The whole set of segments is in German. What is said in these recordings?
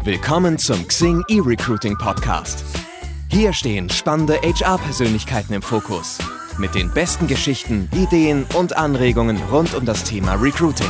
Willkommen zum Xing eRecruiting Podcast. Hier stehen spannende HR-Persönlichkeiten im Fokus. Mit den besten Geschichten, Ideen und Anregungen rund um das Thema Recruiting.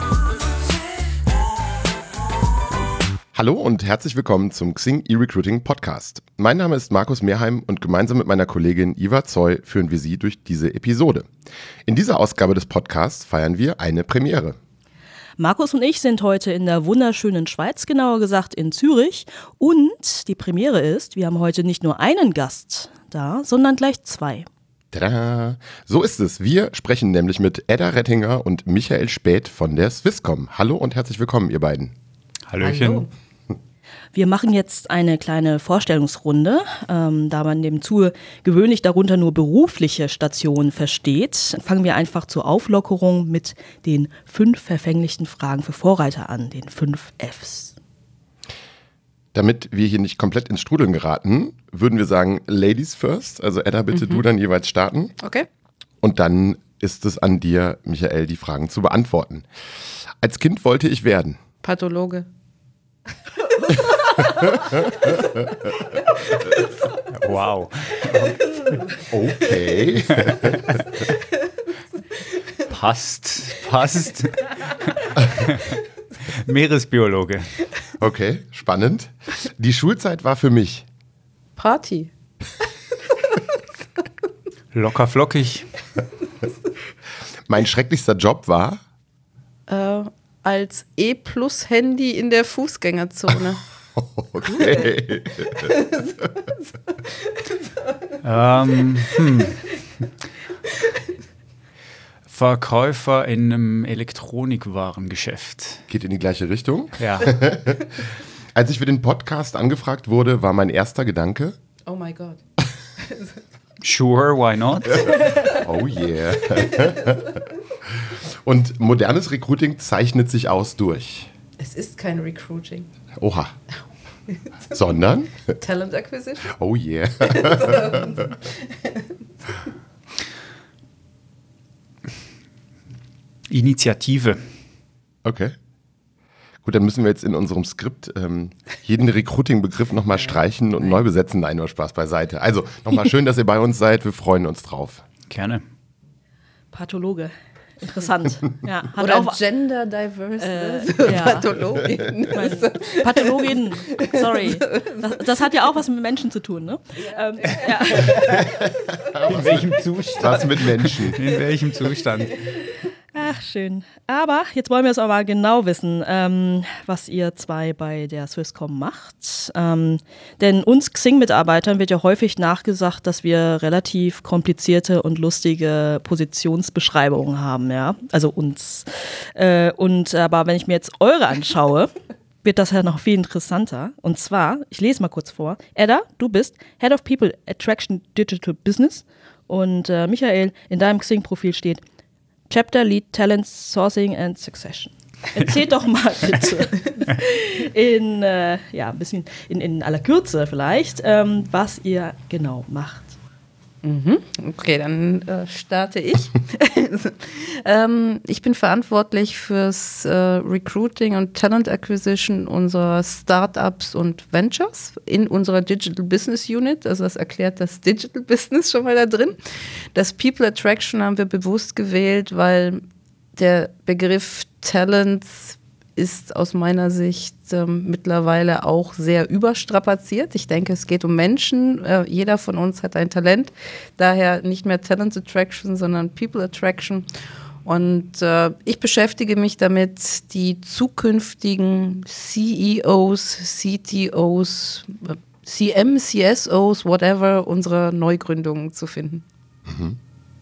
Hallo und herzlich willkommen zum Xing eRecruiting Podcast. Mein Name ist Markus Mehrheim und gemeinsam mit meiner Kollegin Iva Zoy führen wir Sie durch diese Episode. In dieser Ausgabe des Podcasts feiern wir eine Premiere. Markus und ich sind heute in der wunderschönen Schweiz, genauer gesagt in Zürich. Und die Premiere ist, wir haben heute nicht nur einen Gast da, sondern gleich zwei. Tada! So ist es. Wir sprechen nämlich mit Edda Rettinger und Michael Späth von der Swisscom. Hallo und herzlich willkommen, ihr beiden. Hallöchen. Hallo. Wir machen jetzt eine kleine Vorstellungsrunde, da man dem Zuge gewöhnlich darunter nur berufliche Stationen versteht. Fangen wir einfach zur Auflockerung mit den 5 verfänglichen Fragen für Vorreiter an, den 5 Fs. Damit wir hier nicht komplett ins Strudeln geraten, würden wir sagen, Ladies first. Also Edda, bitte du dann jeweils starten. Okay. Und dann ist es an dir, Michael, die Fragen zu beantworten. Als Kind wollte ich werden. Pathologe. Wow. Okay. Passt. Meeresbiologe. Okay, spannend. Die Schulzeit war für mich. Party. Locker flockig. Mein schrecklichster Job war? Als E-Plus-Handy in der Fußgängerzone. Okay. Verkäufer in einem Elektronikwarengeschäft. Geht in die gleiche Richtung. Ja. Als ich für den Podcast angefragt wurde, war mein erster Gedanke. Oh my God. Sure, why not? Oh yeah. Und modernes Recruiting zeichnet sich aus durch. Es ist kein Recruiting. Oha. Sondern? Talent Acquisition. Oh yeah. Initiative. Okay. Gut, dann müssen wir jetzt in unserem Skript jeden Recruiting-Begriff nochmal streichen und neu besetzen. Nein, nur Spaß beiseite. Also nochmal schön, dass ihr bei uns seid. Wir freuen uns drauf. Gerne. Pathologe. Interessant. Ja, hat Oder auch Gender Diverse ja. Pathologin. Pathologin, sorry. Das hat ja auch was mit Menschen zu tun, ne? Ja. In welchem Zustand? Was mit Menschen? In welchem Zustand? Ach, schön. Aber jetzt wollen wir es aber genau wissen, was ihr zwei bei der Swisscom macht. Denn uns Xing-Mitarbeitern wird ja häufig nachgesagt, dass wir relativ komplizierte und lustige Positionsbeschreibungen haben, ja. Also uns. Aber wenn ich mir jetzt eure anschaue, wird das ja noch viel interessanter. Und zwar, ich lese mal kurz vor. Edda, du bist Head of People Attraction Digital Business. Und Michael, in deinem Xing-Profil steht Chapter Lead Talent Sourcing and Succession. Erzählt doch mal bitte ein bisschen in aller Kürze vielleicht, was ihr genau macht. Okay, dann starte ich. Ich bin verantwortlich fürs Recruiting und Talent Acquisition unserer Startups und Ventures in unserer Digital Business Unit. Also das erklärt das Digital Business schon mal da drin. Das People Attraction haben wir bewusst gewählt, weil der Begriff Talents ist aus meiner Sicht mittlerweile auch sehr überstrapaziert. Ich denke, es geht um Menschen. Jeder von uns hat ein Talent. Daher nicht mehr Talent Attraction, sondern People Attraction. Und ich beschäftige mich damit, die zukünftigen CEOs, CTOs, CM, CSOs, whatever, unserer Neugründungen zu finden. Mhm.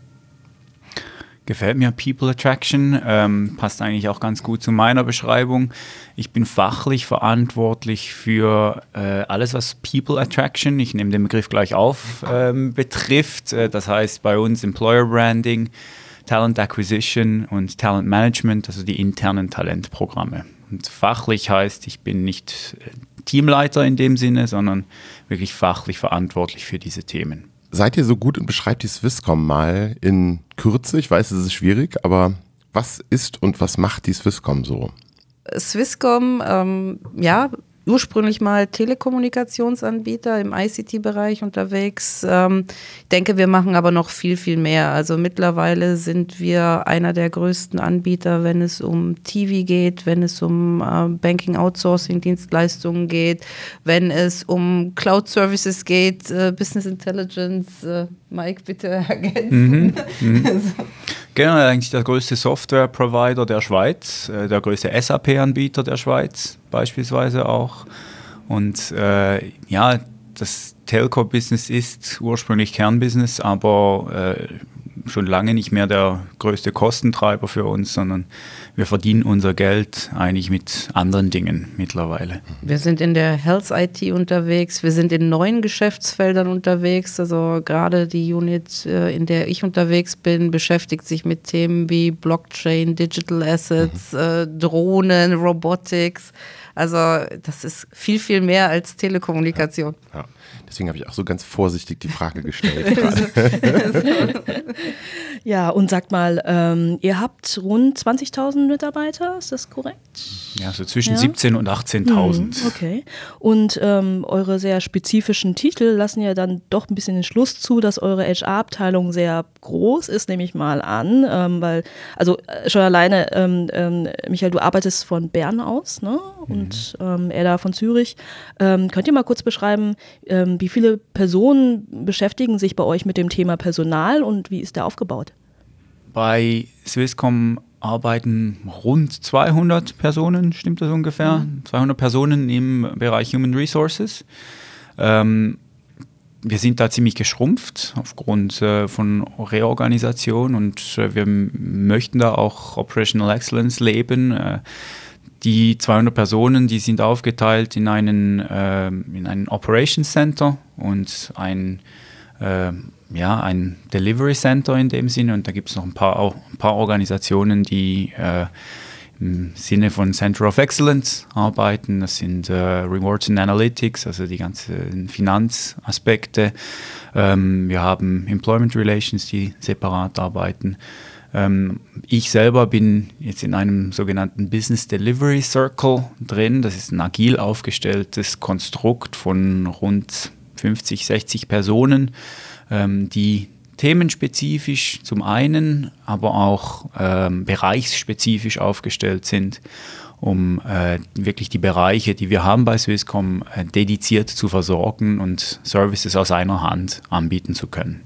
Gefällt mir People Attraction, passt eigentlich auch ganz gut zu meiner Beschreibung. Ich bin fachlich verantwortlich für alles, was People Attraction, ich nehme den Begriff gleich auf, betrifft. Das heißt bei uns Employer Branding, Talent Acquisition und Talent Management, also die internen Talentprogramme. Und fachlich heißt, ich bin nicht Teamleiter in dem Sinne, sondern wirklich fachlich verantwortlich für diese Themen. Seid ihr so gut und beschreibt die Swisscom mal in Kürze? Ich weiß, es ist schwierig, aber was ist und was macht die Swisscom so? Swisscom, ursprünglich mal Telekommunikationsanbieter im ICT-Bereich unterwegs. Ich denke, wir machen aber noch viel, viel mehr. Also mittlerweile sind wir einer der größten Anbieter, wenn es um TV geht, wenn es um Banking-Outsourcing-Dienstleistungen geht, wenn es um Cloud-Services geht, Business Intelligence. Mike, bitte ergänzen. Genau, eigentlich der größte Software-Provider der Schweiz, der größte SAP-Anbieter der Schweiz beispielsweise auch. Und das Telco-Business ist ursprünglich Kernbusiness, aber schon lange nicht mehr der größte Kostentreiber für uns, sondern wir verdienen unser Geld eigentlich mit anderen Dingen mittlerweile. Wir sind in der Health IT unterwegs, wir sind in neuen Geschäftsfeldern unterwegs, also gerade die Unit, in der ich unterwegs bin, beschäftigt sich mit Themen wie Blockchain, Digital Assets, Drohnen, Robotics. Also das ist viel, viel mehr als Telekommunikation. Ja. Deswegen habe ich auch so ganz vorsichtig die Frage gestellt gerade. Ja, und sagt mal, ihr habt rund 20.000 Mitarbeiter, ist das korrekt? Ja, so zwischen 17.000 und 18.000. Okay. Und eure sehr spezifischen Titel lassen ja dann doch ein bisschen den Schluss zu, dass eure HR-Abteilung sehr groß ist, nehme ich mal an, weil, also schon alleine, Michael, du arbeitest von Bern aus, ne? Und er da von Zürich. Könnt ihr mal kurz beschreiben, wie viele Personen beschäftigen sich bei euch mit dem Thema Personal und wie ist der aufgebaut? Bei Swisscom arbeiten rund 200 Personen, stimmt das ungefähr? 200 Personen im Bereich Human Resources. Wir sind da ziemlich geschrumpft aufgrund von Reorganisation und wir möchten da auch Operational Excellence leben. Die 200 Personen, die sind aufgeteilt in einen Operations Center und ein Delivery Center in dem Sinne. Und da gibt es noch ein paar Organisationen, die im Sinne von Center of Excellence arbeiten. Das sind Rewards and Analytics, also die ganzen Finanzaspekte. Wir haben Employment Relations, die separat arbeiten. Ich selber bin jetzt in einem sogenannten Business Delivery Circle drin. Das ist ein agil aufgestelltes Konstrukt von rund 50, 60 Personen, die themenspezifisch zum einen, aber auch bereichsspezifisch aufgestellt sind, um wirklich die Bereiche, die wir haben bei Swisscom, dediziert zu versorgen und Services aus einer Hand anbieten zu können.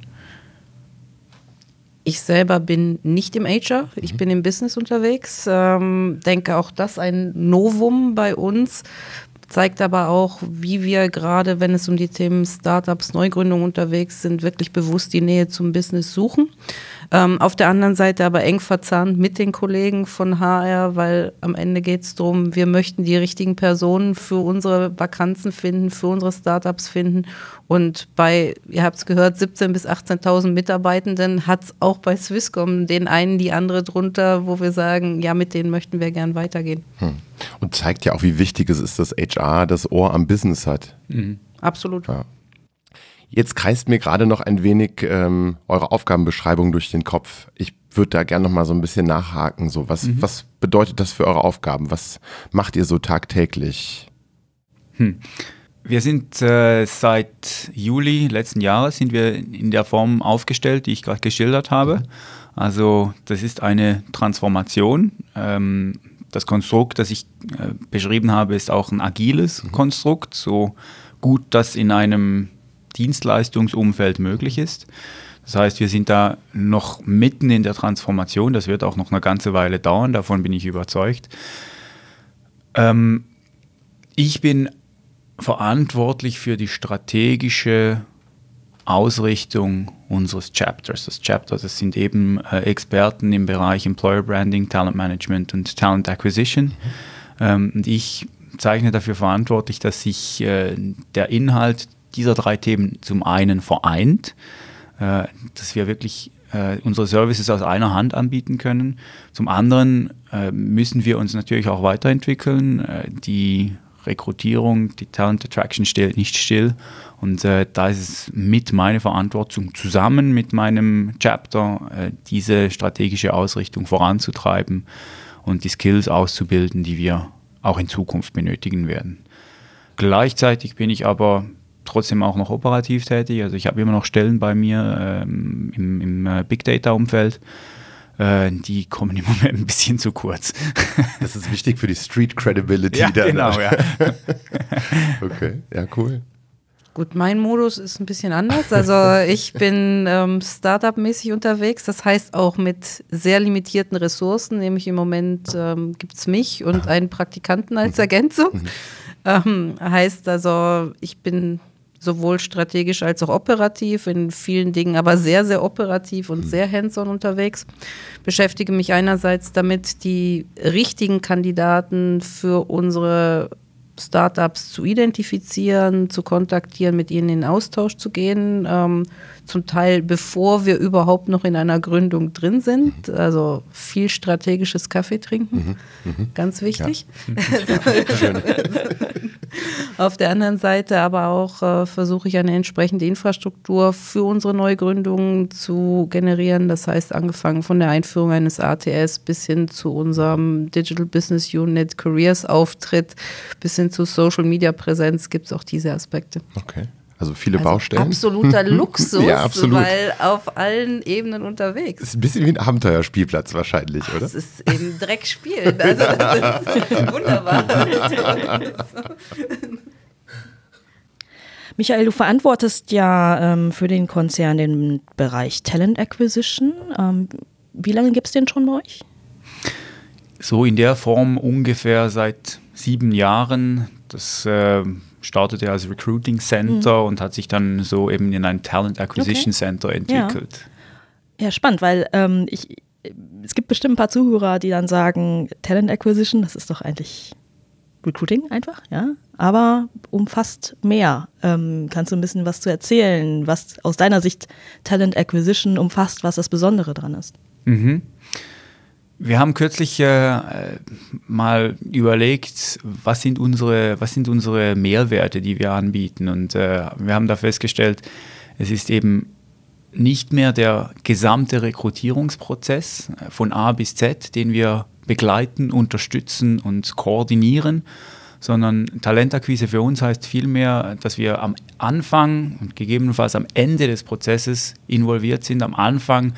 Ich selber bin nicht im HR, ich bin im Business unterwegs. Denke auch das ein Novum bei uns. Zeigt aber auch, wie wir gerade, wenn es um die Themen Startups, Neugründung unterwegs sind, wirklich bewusst die Nähe zum Business suchen. Auf der anderen Seite aber eng verzahnt mit den Kollegen von HR, weil am Ende geht es darum, wir möchten die richtigen Personen für unsere Vakanzen finden, für unsere Startups finden. Und bei, ihr habt es gehört, 17.000 bis 18.000 Mitarbeitenden hat es auch bei Swisscom den einen, die andere drunter, wo wir sagen, ja, mit denen möchten wir gern weitergehen. Und zeigt ja auch, wie wichtig es ist, dass HR das Ohr am Business hat. Absolut. Ja. Jetzt kreist mir gerade noch ein wenig eure Aufgabenbeschreibung durch den Kopf. Ich würde da gerne noch mal so ein bisschen nachhaken. So, was bedeutet das für eure Aufgaben? Was macht ihr so tagtäglich? Wir sind seit Juli letzten Jahres sind wir in der Form aufgestellt, die ich gerade geschildert habe. Also das ist eine Transformation. Das Konstrukt, das ich beschrieben habe, ist auch ein agiles Konstrukt, so gut das in einem Dienstleistungsumfeld möglich ist. Das heißt, wir sind da noch mitten in der Transformation. Das wird auch noch eine ganze Weile dauern, davon bin ich überzeugt. Ich bin verantwortlich für die strategische Ausrichtung unseres Chapters. Das Chapter, das sind eben Experten im Bereich Employer Branding, Talent Management und Talent Acquisition. Und ich zeichne dafür verantwortlich, dass sich der Inhalt dieser 3 Themen zum einen vereint, dass wir wirklich unsere Services aus einer Hand anbieten können. Zum anderen müssen wir uns natürlich auch weiterentwickeln. Die Rekrutierung, die Talent Attraction steht nicht still. Und da ist es mit meiner Verantwortung, zusammen mit meinem Chapter diese strategische Ausrichtung voranzutreiben und die Skills auszubilden, die wir auch in Zukunft benötigen werden. Gleichzeitig bin ich aber trotzdem auch noch operativ tätig. Also ich habe immer noch Stellen bei mir im Big Data Umfeld. Die kommen im Moment ein bisschen zu kurz. Das ist wichtig für die Street Credibility. Ja, genau, ja. Okay, ja, cool. Gut, mein Modus ist ein bisschen anders. Also ich bin Startup-mäßig unterwegs. Das heißt auch mit sehr limitierten Ressourcen. Nämlich im Moment gibt es mich und einen Praktikanten als Ergänzung. Heißt also, ich bin sowohl strategisch als auch operativ, in vielen Dingen aber sehr, sehr operativ und sehr hands-on unterwegs. Beschäftige mich einerseits damit, die richtigen Kandidaten für unsere Startups zu identifizieren, zu kontaktieren, mit ihnen in Austausch zu gehen, zum Teil bevor wir überhaupt noch in einer Gründung drin sind, also viel strategisches Kaffee trinken, ganz wichtig. Ja. Auf der anderen Seite aber auch versuche ich eine entsprechende Infrastruktur für unsere Neugründungen zu generieren, das heißt angefangen von der Einführung eines ATS bis hin zu unserem Digital Business Unit Careers Auftritt, bis hin zu Social Media Präsenz gibt es auch diese Aspekte. Okay. Also viele Baustellen. Absoluter Luxus, ja, absolut. Weil auf allen Ebenen unterwegs. Das ist ein bisschen wie ein Abenteuerspielplatz wahrscheinlich, oder? Das ist eben Dreckspielen. Also das ist wunderbar. Michael, du verantwortest ja für den Konzern den Bereich Talent Acquisition. Wie lange gibt es den schon bei euch? So in der Form ungefähr seit 7 Jahren. Das startete als Recruiting Center und hat sich dann so eben in ein Talent Acquisition Center entwickelt. Ja, spannend, weil es gibt bestimmt ein paar Zuhörer, die dann sagen, Talent Acquisition, das ist doch eigentlich Recruiting einfach, ja, aber umfasst mehr. Kannst du ein bisschen was zu erzählen, was aus deiner Sicht Talent Acquisition umfasst, was das Besondere dran ist? Mhm. Wir haben kürzlich mal überlegt, was sind unsere Mehrwerte, die wir anbieten. Und wir haben da festgestellt, es ist eben nicht mehr der gesamte Rekrutierungsprozess von A bis Z, den wir begleiten, unterstützen und koordinieren, sondern Talentakquise für uns heißt vielmehr, dass wir am Anfang und gegebenenfalls am Ende des Prozesses involviert sind, am Anfang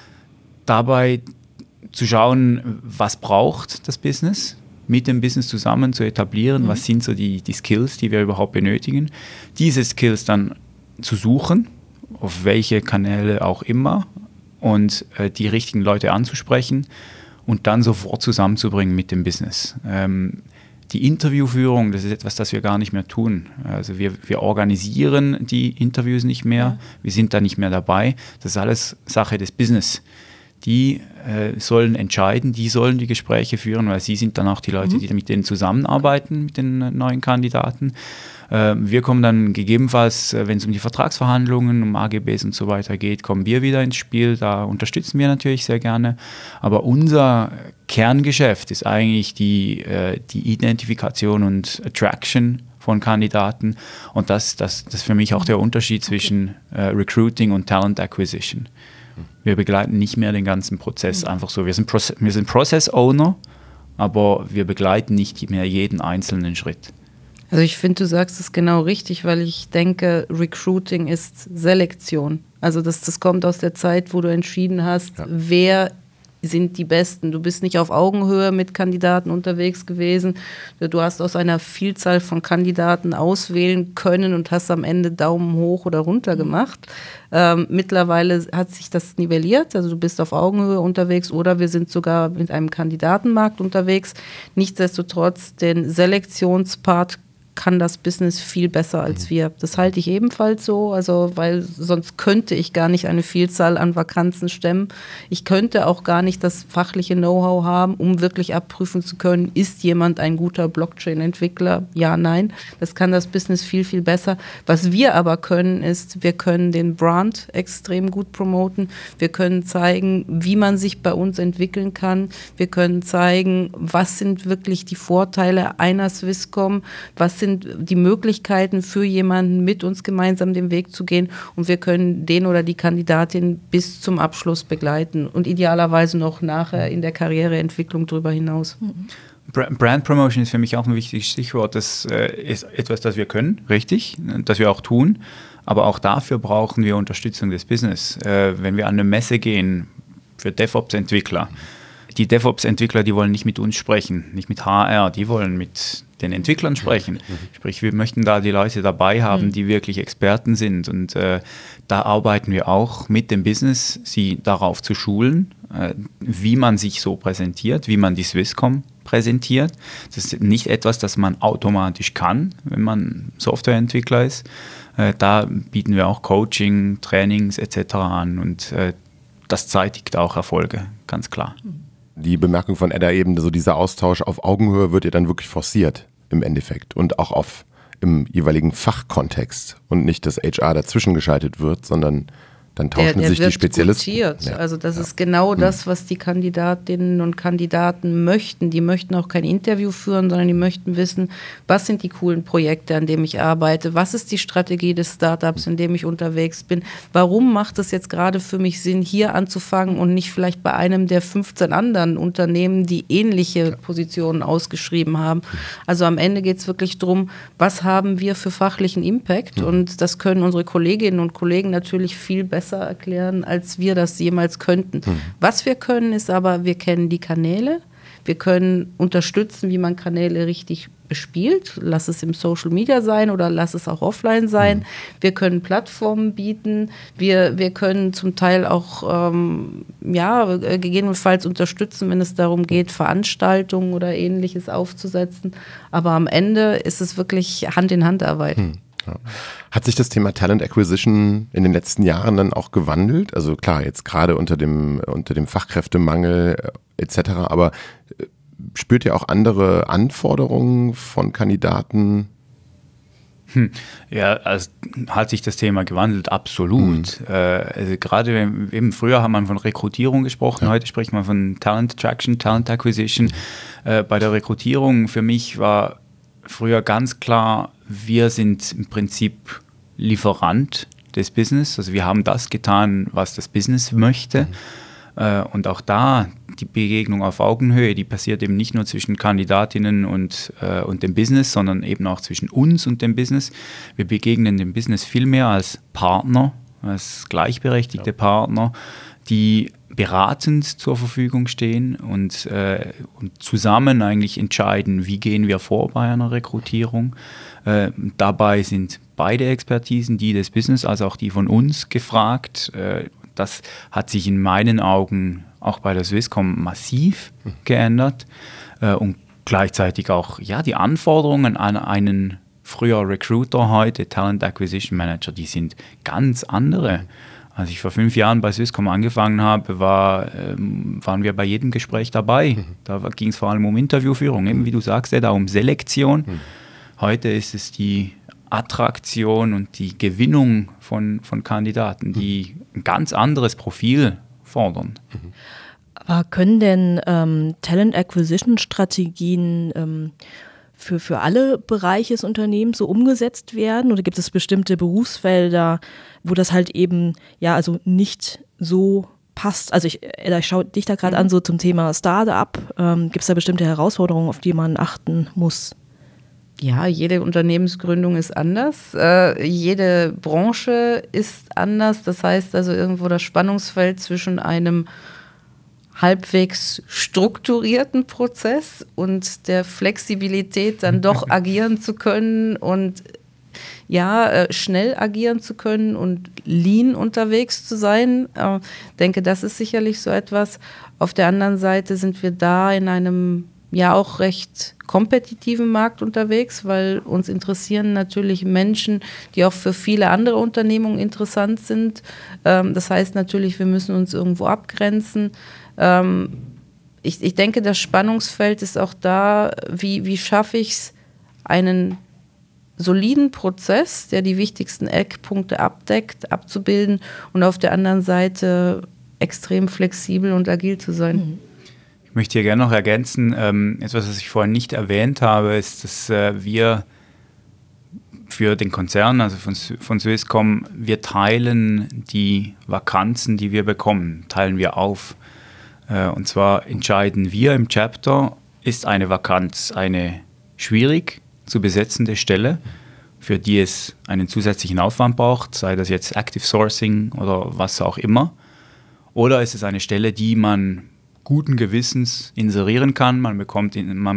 dabei zu schauen, was braucht das Business, mit dem Business zusammen zu etablieren, was sind so die Skills, die wir überhaupt benötigen, diese Skills dann zu suchen, auf welche Kanäle auch immer und die richtigen Leute anzusprechen und dann sofort zusammenzubringen mit dem Business. Die Interviewführung, das ist etwas, das wir gar nicht mehr tun. Also wir organisieren die Interviews nicht mehr, wir sind da nicht mehr dabei, das ist alles Sache des Business. Die sollen entscheiden, die sollen die Gespräche führen, weil sie sind dann auch die Leute, die mit denen zusammenarbeiten, mit den neuen Kandidaten. Wir kommen dann gegebenenfalls, wenn es um die Vertragsverhandlungen, um AGBs und so weiter geht, kommen wir wieder ins Spiel. Da unterstützen wir natürlich sehr gerne. Aber unser Kerngeschäft ist eigentlich die Identifikation und Attraction von Kandidaten. Und das ist für mich auch der Unterschied zwischen Recruiting und Talent Acquisition. Wir begleiten nicht mehr den ganzen Prozess einfach so. Wir sind Process Owner, aber wir begleiten nicht mehr jeden einzelnen Schritt. Also ich finde, du sagst es genau richtig, weil ich denke, Recruiting ist Selektion. Also das kommt aus der Zeit, wo du entschieden hast, wer sind die Besten. Du bist nicht auf Augenhöhe mit Kandidaten unterwegs gewesen. Du hast aus einer Vielzahl von Kandidaten auswählen können und hast am Ende Daumen hoch oder runter gemacht. Mittlerweile hat sich das nivelliert. Also du bist auf Augenhöhe unterwegs oder wir sind sogar mit einem Kandidatenmarkt unterwegs. Nichtsdestotrotz, den Selektionspart kann das Business viel besser als wir. Das halte ich ebenfalls so, also weil sonst könnte ich gar nicht eine Vielzahl an Vakanzen stemmen. Ich könnte auch gar nicht das fachliche Know-how haben, um wirklich abprüfen zu können, ist jemand ein guter Blockchain-Entwickler? Ja, nein. Das kann das Business viel, viel besser. Was wir aber können, ist, wir können den Brand extrem gut promoten. Wir können zeigen, wie man sich bei uns entwickeln kann. Wir können zeigen, was sind wirklich die Vorteile einer Swisscom, was sind die Möglichkeiten für jemanden, mit uns gemeinsam den Weg zu gehen und wir können den oder die Kandidatin bis zum Abschluss begleiten und idealerweise noch nachher in der Karriereentwicklung darüber hinaus. Brand Promotion ist für mich auch ein wichtiges Stichwort. Das ist etwas, das wir können, richtig, das wir auch tun. Aber auch dafür brauchen wir Unterstützung des Business. Wenn wir an eine Messe gehen für DevOps-Entwickler, die DevOps-Entwickler, die wollen nicht mit uns sprechen, nicht mit HR, die wollen mit den Entwicklern sprechen. Sprich, wir möchten da die Leute dabei haben, die wirklich Experten sind. Und da arbeiten wir auch mit dem Business, sie darauf zu schulen, wie man sich so präsentiert, wie man die Swisscom präsentiert. Das ist nicht etwas, das man automatisch kann, wenn man Softwareentwickler ist. Da bieten wir auch Coaching, Trainings etc. an und das zeitigt auch Erfolge, ganz klar. Die Bemerkung von Edda eben, so dieser Austausch auf Augenhöhe wird ja dann wirklich forciert im Endeffekt und auch im jeweiligen Fachkontext und nicht, dass HR dazwischen geschaltet wird, sondern dann tauschen sich die Spezialisten. Ja. Also das ist genau das, was die Kandidatinnen und Kandidaten möchten. Die möchten auch kein Interview führen, sondern die möchten wissen, was sind die coolen Projekte, an denen ich arbeite, was ist die Strategie des Startups, in dem ich unterwegs bin, warum macht es jetzt gerade für mich Sinn, hier anzufangen und nicht vielleicht bei einem der 15 anderen Unternehmen, die ähnliche Positionen ausgeschrieben haben. Also am Ende geht es wirklich darum, was haben wir für fachlichen Impact und das können unsere Kolleginnen und Kollegen natürlich viel besser erklären, als wir das jemals könnten. Was wir können, ist aber, wir kennen die Kanäle, wir können unterstützen, wie man Kanäle richtig bespielt, lass es im Social Media sein oder lass es auch offline sein. Wir können Plattformen bieten, wir können zum Teil auch gegebenenfalls unterstützen, wenn es darum geht, Veranstaltungen oder Ähnliches aufzusetzen. Aber am Ende ist es wirklich Hand-in-Hand-Arbeit. Ja. Hat sich das Thema Talent Acquisition in den letzten Jahren dann auch gewandelt? Also klar, jetzt gerade unter dem Fachkräftemangel etc., aber spürt ihr auch andere Anforderungen von Kandidaten? Ja, also hat sich das Thema gewandelt, absolut. Also gerade eben früher hat man von Rekrutierung gesprochen, heute spricht man von Talent Attraction, Talent Acquisition. Bei der Rekrutierung für mich war früher ganz klar, wir sind im Prinzip Lieferant des Business. Also wir haben das getan, was das Business möchte. Und auch da die Begegnung auf Augenhöhe, die passiert eben nicht nur zwischen Kandidatinnen und dem Business, sondern eben auch zwischen uns und dem Business. Wir begegnen dem Business viel mehr als Partner, als gleichberechtigte Partner, die beratend zur Verfügung stehen und zusammen eigentlich entscheiden, wie gehen wir vor bei einer Rekrutierung. Dabei sind beide Expertisen, die des Business als auch die von uns, gefragt. Das hat sich in meinen Augen auch bei der Swisscom massiv geändert und gleichzeitig auch die Anforderungen an einen früher Recruiter, heute Talent Acquisition Manager, die sind ganz andere. Als ich vor 5 Jahren bei Swisscom angefangen habe, waren wir bei jedem Gespräch dabei. Da ging es vor allem um Interviewführung, eben wie du sagst, da um Selektion. Heute ist es die Attraktion und die Gewinnung von Kandidaten, die ein ganz anderes Profil fordern. Aber können denn Talent Acquisition Strategien für alle Bereiche des Unternehmens so umgesetzt werden? Oder gibt es bestimmte Berufsfelder, wo das halt eben nicht so passt? Also ich schaue dich da gerade an, so zum Thema Start-up. Gibt es da bestimmte Herausforderungen, auf die man achten muss? Ja, jede Unternehmensgründung ist anders. Jede Branche ist anders. Das heißt also irgendwo das Spannungsfeld zwischen einem halbwegs strukturierten Prozess und der Flexibilität, dann doch agieren zu können und schnell agieren zu können und lean unterwegs zu sein. Ich denke, das ist sicherlich so etwas. Auf der anderen Seite sind wir da in einem auch recht kompetitiven Markt unterwegs, weil uns interessieren natürlich Menschen, die auch für viele andere Unternehmungen interessant sind. Das heißt natürlich, wir müssen uns irgendwo abgrenzen. Ich denke, das Spannungsfeld ist auch da, wie schaffe ich es, einen soliden Prozess, der die wichtigsten Eckpunkte abdeckt, abzubilden und auf der anderen Seite extrem flexibel und agil zu sein. Ich möchte hier gerne noch ergänzen, etwas, was ich vorhin nicht erwähnt habe, ist, dass wir für den Konzern, also von Swisscom, wir teilen die Vakanzen, die wir bekommen, teilen wir auf. Und zwar entscheiden wir im Chapter, ist eine Vakanz eine schwierig zu besetzende Stelle, für die es einen zusätzlichen Aufwand braucht, sei das jetzt Active Sourcing oder was auch immer? Oder ist es eine Stelle, die man guten Gewissens inserieren kann? Man bekommt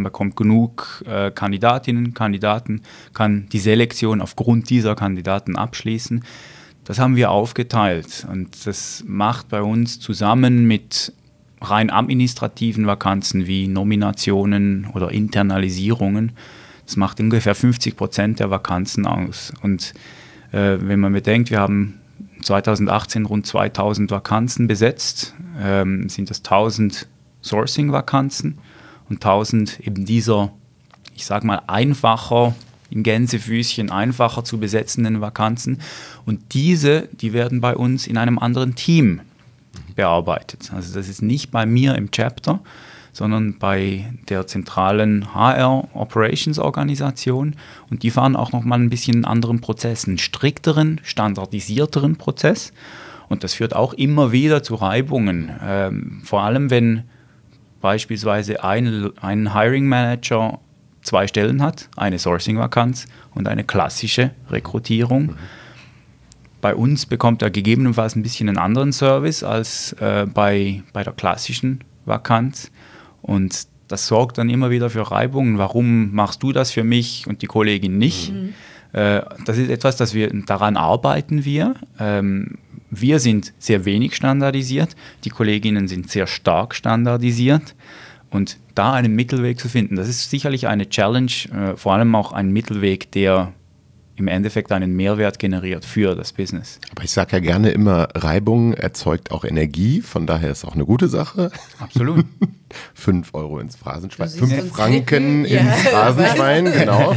genug Kandidatinnen, Kandidaten, kann die Selektion aufgrund dieser Kandidaten abschließen. Das haben wir aufgeteilt und das macht bei uns zusammen mit rein administrativen Vakanzen wie Nominationen oder Internalisierungen, das macht ungefähr 50% der Vakanzen aus. Und wenn man bedenkt, wir haben 2018 rund 2000 Vakanzen besetzt, sind das 1000 Sourcing-Vakanzen und 1000 eben dieser, ich sag mal, einfacher, in Gänsefüßchen einfacher zu besetzenden Vakanzen. Und die werden bei uns in einem anderen Team bearbeitet. Also das ist nicht bei mir im Chapter, sondern bei der zentralen HR-Operations-Organisation. Und die fahren auch nochmal ein bisschen einen anderen Prozess, einen strikteren, standardisierteren Prozess. Und das führt auch immer wieder zu Reibungen. Vor allem, wenn beispielsweise ein Hiring Manager 2 Stellen hat, eine Sourcing-Vakanz und eine klassische Rekrutierung. Bei uns bekommt er gegebenenfalls ein bisschen einen anderen Service als bei der klassischen Vakanz. Und das sorgt dann immer wieder für Reibungen. Warum machst du das für mich und die Kollegin nicht? Das ist etwas, daran arbeiten wir. Wir sind sehr wenig standardisiert, die Kolleginnen sind sehr stark standardisiert. Und da einen Mittelweg zu finden, das ist sicherlich eine Challenge, vor allem auch ein Mittelweg, der im Endeffekt einen Mehrwert generiert für das Business. Aber ich sage ja gerne immer, Reibung erzeugt auch Energie, von daher ist auch eine gute Sache. Absolut. 5 Euro ins Phrasenschwein, 5 Franken ins Phrasenschwein, genau.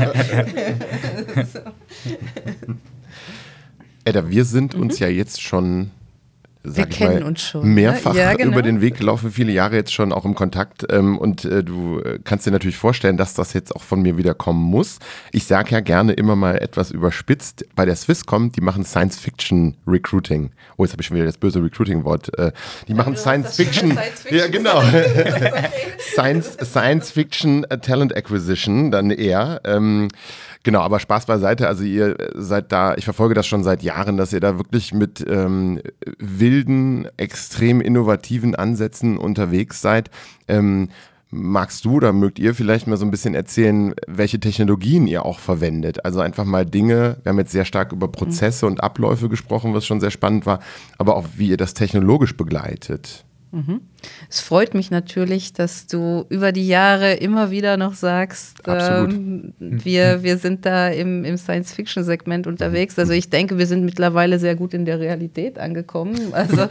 Edda, wir sind uns ja jetzt schon, uns schon, mehrfach ja, genau. über den Weg gelaufen, viele Jahre jetzt schon auch im Kontakt und du kannst dir natürlich vorstellen, dass das jetzt auch von mir wieder kommen muss. Ich sage ja gerne immer mal etwas überspitzt, bei der Swisscom, die machen Science-Fiction-Recruiting. Oh, jetzt habe ich schon wieder das böse Recruiting-Wort. Die machen Science-Fiction. Ja, genau. Science-Fiction Talent Acquisition, dann eher. Genau, aber Spaß beiseite, also ihr seid da, ich verfolge das schon seit Jahren, dass ihr da wirklich mit wilden, extrem innovativen Ansätzen unterwegs seid. Magst du oder mögt ihr vielleicht mal so ein bisschen erzählen, welche Technologien ihr auch verwendet? Also einfach mal Dinge, wir haben jetzt sehr stark über Prozesse und Abläufe gesprochen, was schon sehr spannend war, aber auch wie ihr das technologisch begleitet. Es freut mich natürlich, dass du über die Jahre immer wieder noch sagst, wir sind da im Science-Fiction-Segment unterwegs. Also ich denke, wir sind mittlerweile sehr gut in der Realität angekommen. Also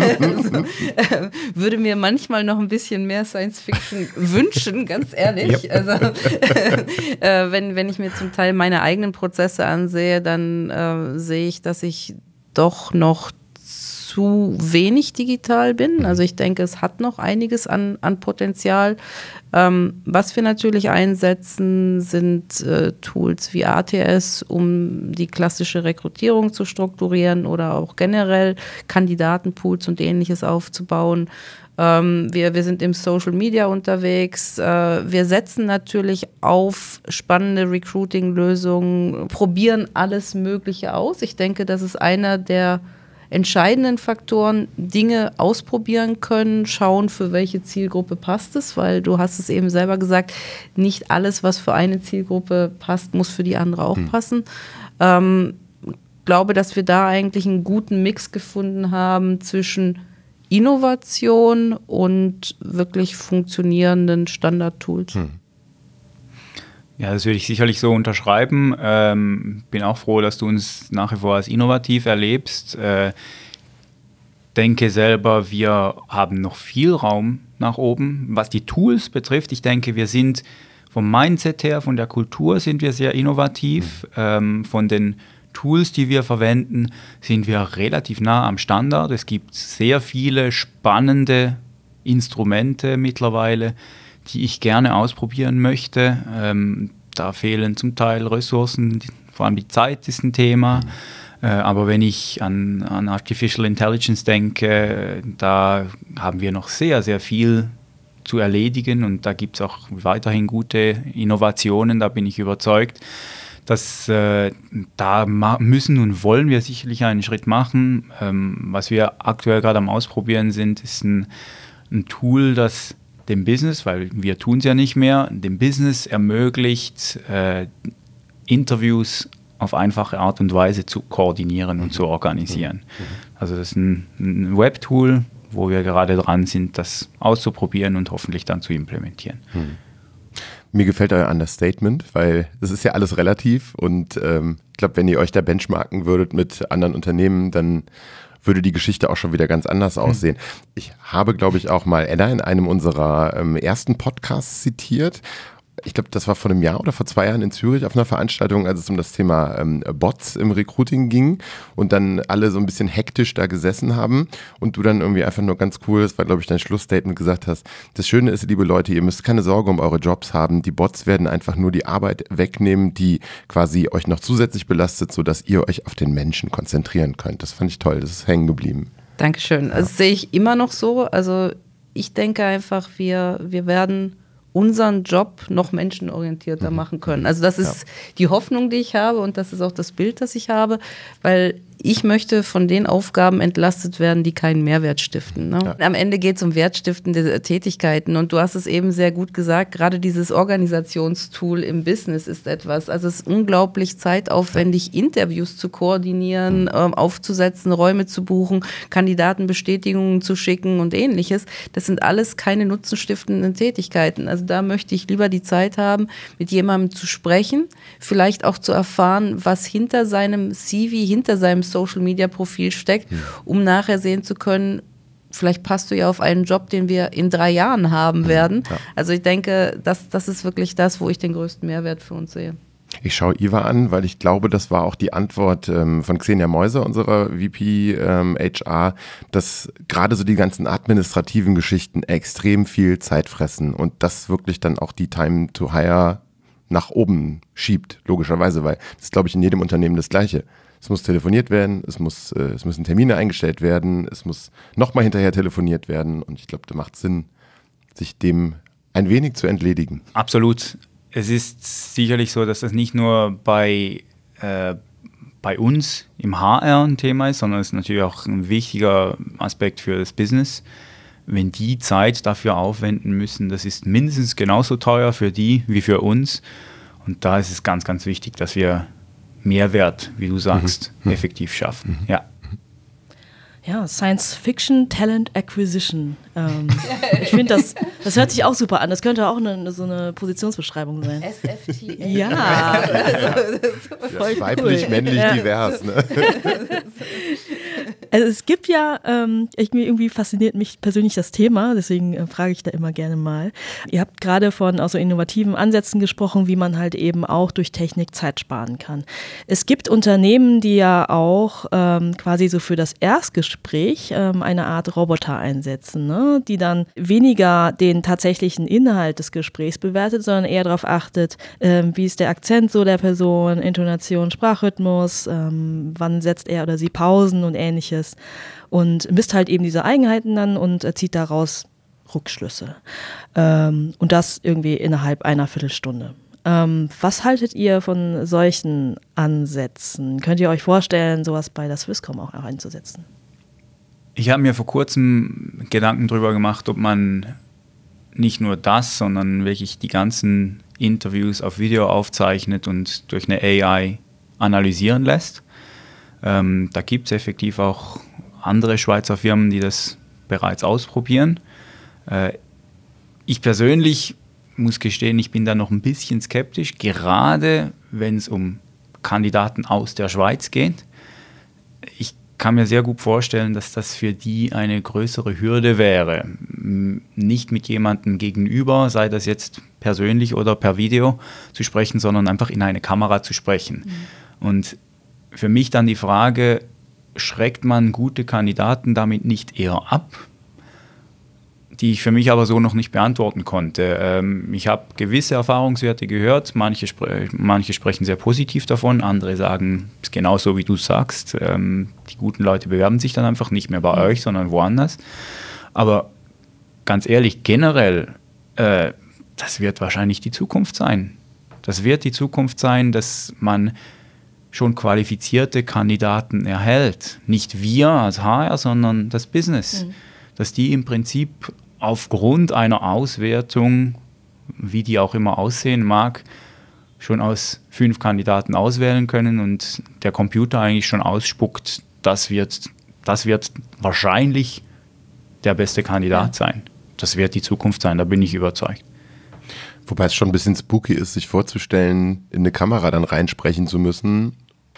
würde mir manchmal noch ein bisschen mehr Science-Fiction wünschen, ganz ehrlich. Yep. Also wenn ich mir zum Teil meine eigenen Prozesse ansehe, dann sehe ich, dass ich doch noch zu wenig digital bin. Also ich denke, es hat noch einiges an Potenzial. Was wir natürlich einsetzen, sind Tools wie ATS, um die klassische Rekrutierung zu strukturieren oder auch generell Kandidatenpools und Ähnliches aufzubauen. Wir sind im Social Media unterwegs. Wir setzen natürlich auf spannende Recruiting-Lösungen, probieren alles Mögliche aus. Ich denke, das ist einer der entscheidenden Faktoren, Dinge ausprobieren können, schauen, für welche Zielgruppe passt es, weil du hast es eben selber gesagt, nicht alles, was für eine Zielgruppe passt, muss für die andere auch passen. Glaube, dass wir da eigentlich einen guten Mix gefunden haben zwischen Innovation und wirklich funktionierenden Standardtools. Ja, das würde ich sicherlich so unterschreiben. Bin auch froh, dass du uns nach wie vor als innovativ erlebst. Denke selber, wir haben noch viel Raum nach oben. Was die Tools betrifft, ich denke, wir sind vom Mindset her, von der Kultur sind wir sehr innovativ. Von den Tools, die wir verwenden, sind wir relativ nah am Standard. Es gibt sehr viele spannende Instrumente mittlerweile, die ich gerne ausprobieren möchte. Da fehlen zum Teil Ressourcen, vor allem die Zeit ist ein Thema. Aber wenn ich an Artificial Intelligence denke, da haben wir noch sehr, sehr viel zu erledigen und da gibt es auch weiterhin gute Innovationen, da bin ich überzeugt. Da müssen und wollen wir sicherlich einen Schritt machen. Was wir aktuell gerade am Ausprobieren sind, ist ein Tool, das dem Business, weil wir tun es ja nicht mehr, dem Business ermöglicht, Interviews auf einfache Art und Weise zu koordinieren und zu organisieren. Also das ist ein Web-Tool, wo wir gerade dran sind, das auszuprobieren und hoffentlich dann zu implementieren. Mir gefällt euer Understatement, weil das ist ja alles relativ und ich glaube, wenn ihr euch da benchmarken würdet mit anderen Unternehmen, dann würde die Geschichte auch schon wieder ganz anders aussehen. Ich habe, glaube ich, auch mal Edda in einem unserer ersten Podcasts zitiert. Ich glaube, das war vor einem Jahr oder vor 2 Jahren in Zürich auf einer Veranstaltung, als es um das Thema Bots im Recruiting ging und dann alle so ein bisschen hektisch da gesessen haben und du dann irgendwie einfach nur ganz cool, das war glaube ich dein Schlussstatement, gesagt hast, das Schöne ist, liebe Leute, ihr müsst keine Sorge um eure Jobs haben, die Bots werden einfach nur die Arbeit wegnehmen, die quasi euch noch zusätzlich belastet, sodass ihr euch auf den Menschen konzentrieren könnt. Das fand ich toll, das ist hängen geblieben. Dankeschön. Also das sehe ich immer noch so, also ich denke einfach, wir werden unseren Job noch menschenorientierter machen können. Also das ist die Hoffnung, die ich habe und das ist auch das Bild, das ich habe, weil ich möchte von den Aufgaben entlastet werden, die keinen Mehrwert stiften. Ne? Ja. Am Ende geht es um wertstiftende Tätigkeiten und du hast es eben sehr gut gesagt, gerade dieses Organisationstool im Business ist etwas, also es ist unglaublich zeitaufwendig, Interviews zu koordinieren, aufzusetzen, Räume zu buchen, Kandidatenbestätigungen zu schicken und ähnliches. Das sind alles keine nutzenstiftenden Tätigkeiten. Also da möchte ich lieber die Zeit haben, mit jemandem zu sprechen, vielleicht auch zu erfahren, was hinter seinem CV, hinter seinem Social-Media-Profil steckt, um nachher sehen zu können, vielleicht passt du ja auf einen Job, den wir in 3 Jahren haben werden. Ja. Also ich denke, das ist wirklich das, wo ich den größten Mehrwert für uns sehe. Ich schaue Iva an, weil ich glaube, das war auch die Antwort von Xenia Meuser, unserer VP HR, dass gerade so die ganzen administrativen Geschichten extrem viel Zeit fressen und das wirklich dann auch die Time to Hire nach oben schiebt, logischerweise, weil das ist, glaube ich, in jedem Unternehmen das Gleiche. Es muss telefoniert werden, es müssen Termine eingestellt werden, es muss nochmal hinterher telefoniert werden und ich glaube, da macht es Sinn, sich dem ein wenig zu entledigen. Absolut. Es ist sicherlich so, dass das nicht nur bei uns im HR ein Thema ist, sondern es ist natürlich auch ein wichtiger Aspekt für das Business. Wenn die Zeit dafür aufwenden müssen, das ist mindestens genauso teuer für die wie für uns. Und da ist es ganz, ganz wichtig, dass wir Mehrwert, wie du sagst, effektiv schaffen. Ja. Ja, Science Fiction Talent Acquisition. Ich finde, das hört sich auch super an. Das könnte auch so eine Positionsbeschreibung sein. SFT. Ja. Voll weiblich, cool. Männlich, divers. Ne? Also es gibt ja, irgendwie fasziniert mich persönlich das Thema, deswegen frage ich da immer gerne mal. Ihr habt gerade von so innovativen Ansätzen gesprochen, wie man halt eben auch durch Technik Zeit sparen kann. Es gibt Unternehmen, die ja auch quasi so für das Erstgespräch eine Art Roboter einsetzen, ne? Die dann weniger den tatsächlichen Inhalt des Gesprächs bewertet, sondern eher darauf achtet, wie ist der Akzent so der Person, Intonation, Sprachrhythmus, wann setzt er oder sie Pausen und ähnliches. Und misst halt eben diese Eigenheiten dann und zieht daraus Rückschlüsse. Und das irgendwie innerhalb einer Viertelstunde. Was haltet ihr von solchen Ansätzen? Könnt ihr euch vorstellen, sowas bei der Swisscom auch einzusetzen? Ich habe mir vor kurzem Gedanken darüber gemacht, ob man nicht nur das, sondern wirklich die ganzen Interviews auf Video aufzeichnet und durch eine AI analysieren lässt. Da gibt es effektiv auch andere Schweizer Firmen, die das bereits ausprobieren. Ich persönlich muss gestehen, ich bin da noch ein bisschen skeptisch, gerade wenn es um Kandidaten aus der Schweiz geht. Ich kann mir sehr gut vorstellen, dass das für die eine größere Hürde wäre, nicht mit jemandem gegenüber, sei das jetzt persönlich oder per Video zu sprechen, sondern einfach in eine Kamera zu sprechen. Und für mich dann die Frage, schreckt man gute Kandidaten damit nicht eher ab? Die ich für mich aber so noch nicht beantworten konnte. Ich habe gewisse Erfahrungswerte gehört, manche sprechen sehr positiv davon, andere sagen, es ist genauso wie du sagst, die guten Leute bewerben sich dann einfach nicht mehr bei euch, sondern woanders. Aber ganz ehrlich, generell, das wird wahrscheinlich die Zukunft sein. Das wird die Zukunft sein, dass man schon qualifizierte Kandidaten erhält. Nicht wir als HR, sondern das Business. Dass die im Prinzip aufgrund einer Auswertung, wie die auch immer aussehen mag, schon aus 5 Kandidaten auswählen können und der Computer eigentlich schon ausspuckt, das wird wahrscheinlich der beste Kandidat sein. Das wird die Zukunft sein, da bin ich überzeugt. Wobei es schon ein bisschen spooky ist, sich vorzustellen, in eine Kamera dann reinsprechen zu müssen,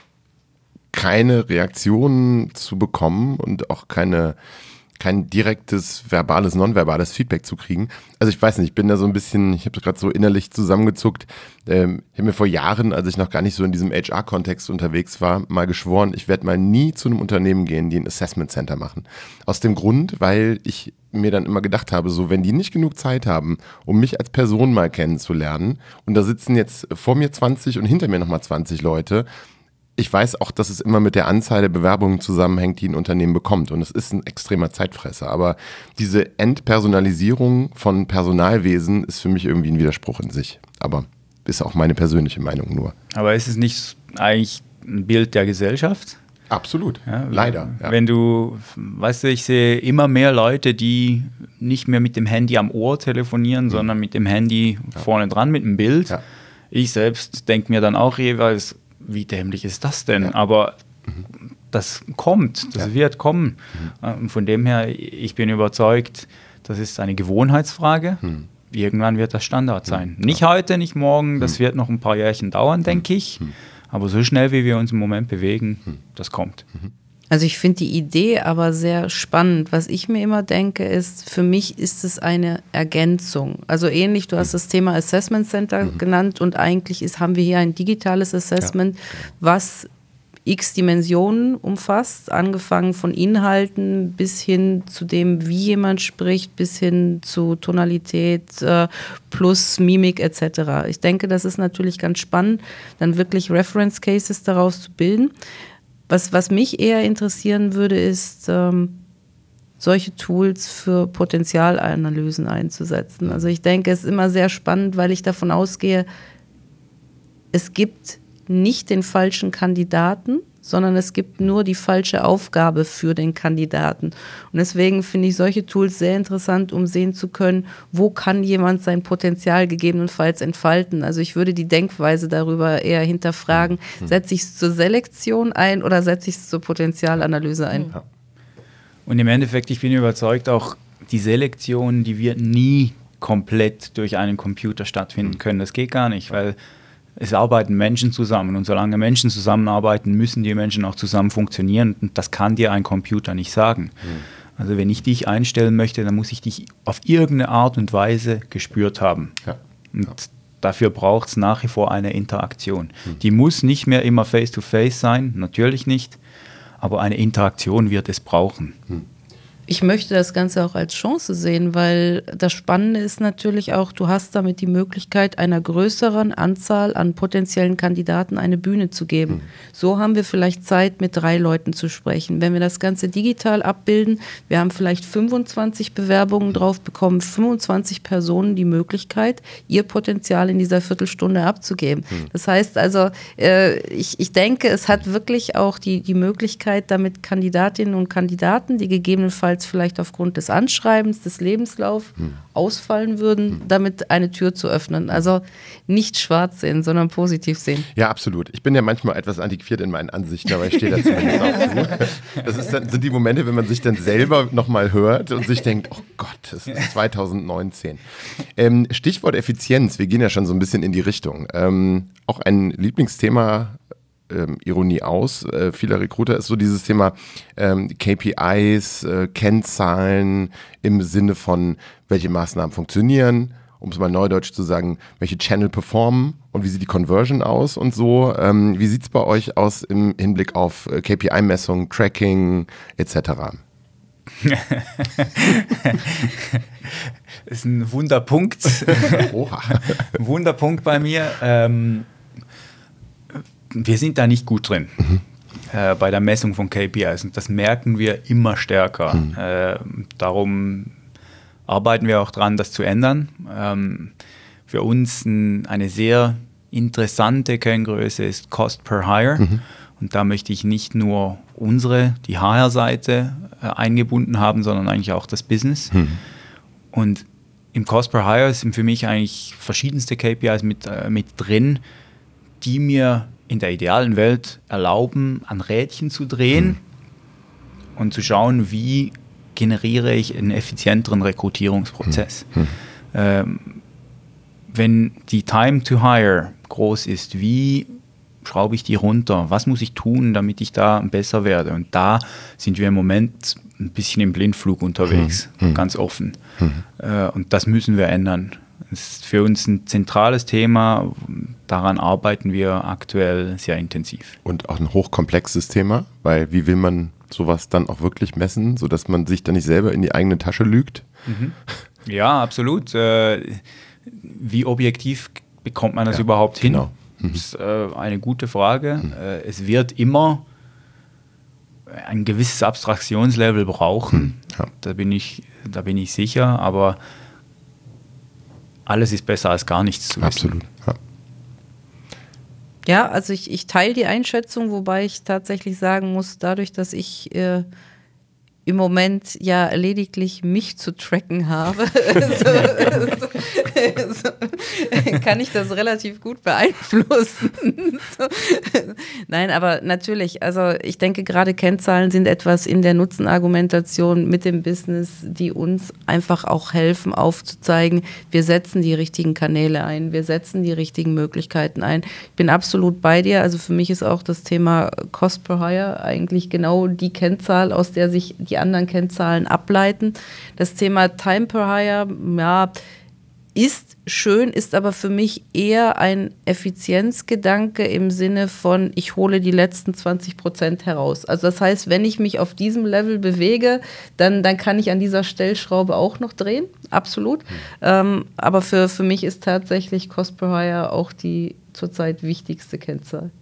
keine Reaktionen zu bekommen und auch kein direktes verbales, nonverbales Feedback zu kriegen. Also ich weiß nicht, ich bin da so ein bisschen, ich habe gerade so innerlich zusammengezuckt. Ich habe mir vor Jahren, als ich noch gar nicht so in diesem HR-Kontext unterwegs war, mal geschworen, ich werde mal nie zu einem Unternehmen gehen, die ein Assessment Center machen. Aus dem Grund, weil ich mir dann immer gedacht habe, so wenn die nicht genug Zeit haben, um mich als Person mal kennenzulernen und da sitzen jetzt vor mir 20 und hinter mir nochmal 20 Leute, ich weiß auch, dass es immer mit der Anzahl der Bewerbungen zusammenhängt, die ein Unternehmen bekommt. Und es ist ein extremer Zeitfresser. Aber diese Entpersonalisierung von Personalwesen ist für mich irgendwie ein Widerspruch in sich. Aber ist auch meine persönliche Meinung nur. Aber ist es nicht eigentlich ein Bild der Gesellschaft? Absolut, ja, leider. Ja. Wenn du, weißt du, ich sehe immer mehr Leute, die nicht mehr mit dem Handy am Ohr telefonieren, sondern mit dem Handy vorne dran, mit dem Bild. Ja. Ich selbst denke mir dann auch jeweils, wie dämlich ist das denn? Ja. Aber das kommt, das wird kommen. Und von dem her, ich bin überzeugt, das ist eine Gewohnheitsfrage. Irgendwann wird das Standard sein. Nicht heute, nicht morgen, das wird noch ein paar Jährchen dauern, denke ich. Aber so schnell, wie wir uns im Moment bewegen, das kommt. Also ich finde die Idee aber sehr spannend. Was ich mir immer denke, ist, für mich ist es eine Ergänzung. Also ähnlich, du hast das Thema Assessment Center genannt und eigentlich haben wir hier ein digitales Assessment, was x Dimensionen umfasst, angefangen von Inhalten bis hin zu dem, wie jemand spricht, bis hin zu Tonalität plus Mimik etc. Ich denke, das ist natürlich ganz spannend, dann wirklich Reference Cases daraus zu bilden. Was mich eher interessieren würde, ist, solche Tools für Potenzialanalysen einzusetzen. Also ich denke, es ist immer sehr spannend, weil ich davon ausgehe, es gibt nicht den falschen Kandidaten, sondern es gibt nur die falsche Aufgabe für den Kandidaten. Und deswegen finde ich solche Tools sehr interessant, um sehen zu können, wo kann jemand sein Potenzial gegebenenfalls entfalten. Also ich würde die Denkweise darüber eher hinterfragen, setze ich es zur Selektion ein oder setze ich es zur Potenzialanalyse ein? Und im Endeffekt, ich bin überzeugt, auch die Selektion, die wird nie komplett durch einen Computer stattfinden können. Das geht gar nicht, weil es arbeiten Menschen zusammen und solange Menschen zusammenarbeiten, müssen die Menschen auch zusammen funktionieren und das kann dir ein Computer nicht sagen. Also wenn ich dich einstellen möchte, dann muss ich dich auf irgendeine Art und Weise gespürt haben. Und dafür braucht es nach wie vor eine Interaktion. Die muss nicht mehr immer face-to-face sein, natürlich nicht, aber eine Interaktion wird es brauchen. Ich möchte das Ganze auch als Chance sehen, weil das Spannende ist natürlich auch, du hast damit die Möglichkeit, einer größeren Anzahl an potenziellen Kandidaten eine Bühne zu geben. So haben wir vielleicht Zeit, mit 3 Leuten zu sprechen. Wenn wir das Ganze digital abbilden, wir haben vielleicht 25 Bewerbungen drauf bekommen, 25 Personen die Möglichkeit, ihr Potenzial in dieser Viertelstunde abzugeben. Das heißt also, ich denke, es hat wirklich auch die Möglichkeit, damit Kandidatinnen und Kandidaten, die gegebenenfalls vielleicht aufgrund des Anschreibens, des Lebenslaufs ausfallen würden, damit eine Tür zu öffnen. Also nicht schwarz sehen, sondern positiv sehen. Ja, absolut. Ich bin ja manchmal etwas antiquiert in meinen Ansichten, aber ich stehe da zumindest auch zu. Das sind die Momente, wenn man sich dann selber nochmal hört und sich denkt, oh Gott, das ist 2019. Stichwort Effizienz, wir gehen ja schon so ein bisschen in die Richtung. Auch ein Lieblingsthema, Ironie aus, vieler Recruiter ist so dieses Thema KPIs, Kennzahlen im Sinne von, welche Maßnahmen funktionieren, um es mal neudeutsch zu sagen, welche Channel performen und wie sieht die Conversion aus und so. Wie sieht es bei euch aus im Hinblick auf KPI-Messung, Tracking etc.? Das ist ein Wunderpunkt. Oha. Ein Wunderpunkt bei mir. Wir sind da nicht gut drin bei der Messung von KPIs und das merken wir immer stärker. Darum arbeiten wir auch dran, das zu ändern. Für uns eine sehr interessante Kenngröße ist Cost per Hire. Und da möchte ich nicht nur die HR-Seite eingebunden haben, sondern eigentlich auch das Business. Und im Cost per Hire sind für mich eigentlich verschiedenste KPIs mit drin, die mir in der idealen Welt erlauben, an Rädchen zu drehen und zu schauen, wie generiere ich einen effizienteren Rekrutierungsprozess. Wenn die Time to Hire groß ist, wie schraube ich die runter? Was muss ich tun, damit ich da besser werde? Und da sind wir im Moment ein bisschen im Blindflug unterwegs, ganz offen. Und das müssen wir ändern. Das ist für uns ein zentrales Thema. Daran arbeiten wir aktuell sehr intensiv. Und auch ein hochkomplexes Thema, weil wie will man sowas dann auch wirklich messen, sodass man sich dann nicht selber in die eigene Tasche lügt? Ja, absolut. Wie objektiv bekommt man das überhaupt hin? Genau. Das ist eine gute Frage. Es wird immer ein gewisses Abstraktionslevel brauchen. Da bin ich sicher, aber alles ist besser als gar nichts zu wissen. Absolut. Ja, also ich teile die Einschätzung, wobei ich tatsächlich sagen muss, dadurch, dass ich im Moment ja lediglich mich zu tracken habe, kann ich das relativ gut beeinflussen. Nein, aber natürlich, also ich denke, gerade Kennzahlen sind etwas in der Nutzenargumentation mit dem Business, die uns einfach auch helfen, aufzuzeigen, wir setzen die richtigen Kanäle ein, wir setzen die richtigen Möglichkeiten ein. Ich bin absolut bei dir, also für mich ist auch das Thema Cost per Hire eigentlich genau die Kennzahl, aus der sich die anderen Kennzahlen ableiten. Das Thema Time per Hire, ja, ist schön, ist aber für mich eher ein Effizienzgedanke im Sinne von, ich hole die letzten 20% heraus. Also das heißt, wenn ich mich auf diesem Level bewege, dann kann ich an dieser Stellschraube auch noch drehen, absolut. Aber für mich ist tatsächlich Cost per Hire auch die zurzeit wichtigste Kennzahl.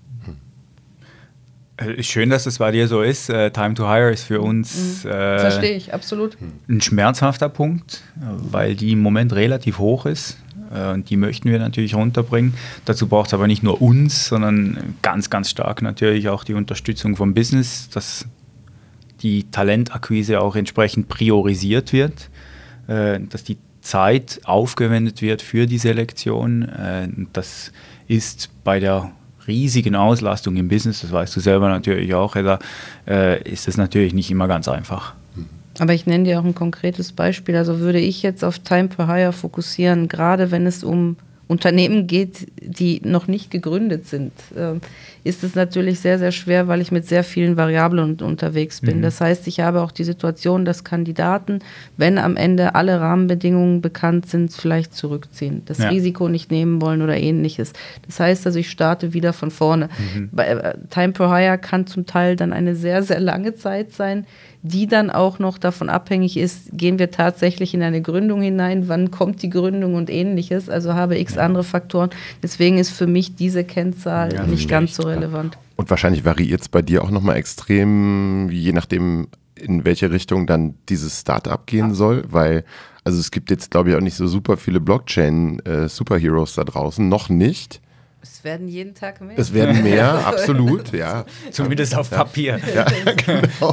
Schön, dass es bei dir so ist. Time to Hire ist für uns verstehe ich, absolut. Ein schmerzhafter Punkt, weil die im Moment relativ hoch ist. Und die möchten wir natürlich runterbringen. Dazu braucht es aber nicht nur uns, sondern ganz, ganz stark natürlich auch die Unterstützung vom Business, dass die Talentakquise auch entsprechend priorisiert wird, dass die Zeit aufgewendet wird für die Selektion. Das ist bei der riesigen Auslastung im Business, das weißt du selber natürlich auch, da ist es natürlich nicht immer ganz einfach. Aber ich nenne dir auch ein konkretes Beispiel. Also würde ich jetzt auf Time per Hire fokussieren, gerade wenn es um Unternehmen geht, die noch nicht gegründet sind, ist es natürlich sehr, sehr schwer, weil ich mit sehr vielen Variablen unterwegs bin. Das heißt, ich habe auch die Situation, dass Kandidaten, wenn am Ende alle Rahmenbedingungen bekannt sind, vielleicht zurückziehen, das Risiko nicht nehmen wollen oder ähnliches. Das heißt also, ich starte wieder von vorne. Time per Hire kann zum Teil dann eine sehr, sehr lange Zeit sein, die dann auch noch davon abhängig ist, gehen wir tatsächlich in eine Gründung hinein, wann kommt die Gründung und ähnliches, also habe x andere Faktoren. Deswegen ist für mich diese Kennzahl nicht ganz so relevant. Und wahrscheinlich variiert es bei dir auch nochmal extrem, je nachdem, in welche Richtung dann dieses Startup gehen soll, weil, also es gibt jetzt, glaube ich, auch nicht so super viele Blockchain-Superheroes da draußen, noch nicht. Es werden jeden Tag mehr. Es werden mehr, absolut, ja. Zumindest auf Papier. Ja, genau.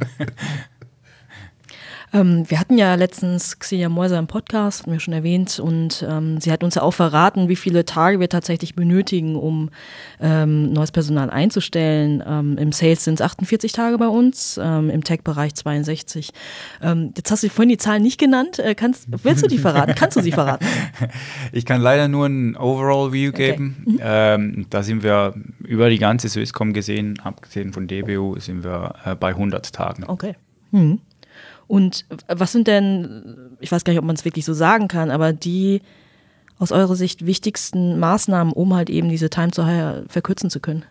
Wir hatten ja letztens Xenia Moiser im Podcast, haben wir schon erwähnt, und sie hat uns ja auch verraten, wie viele Tage wir tatsächlich benötigen, um neues Personal einzustellen. Im Sales sind es 48 Tage bei uns, im Tech-Bereich 62. Jetzt hast du vorhin die Zahlen nicht genannt. Willst du die verraten? Kannst du sie verraten? Ich kann leider nur ein Overall-View geben. Da sind wir über die ganze Swisscom gesehen, abgesehen von DBU, sind wir bei 100 Tagen. Okay. Und was sind denn, ich weiß gar nicht, ob man es wirklich so sagen kann, aber die aus eurer Sicht wichtigsten Maßnahmen, um halt eben diese Time to Hire verkürzen zu können?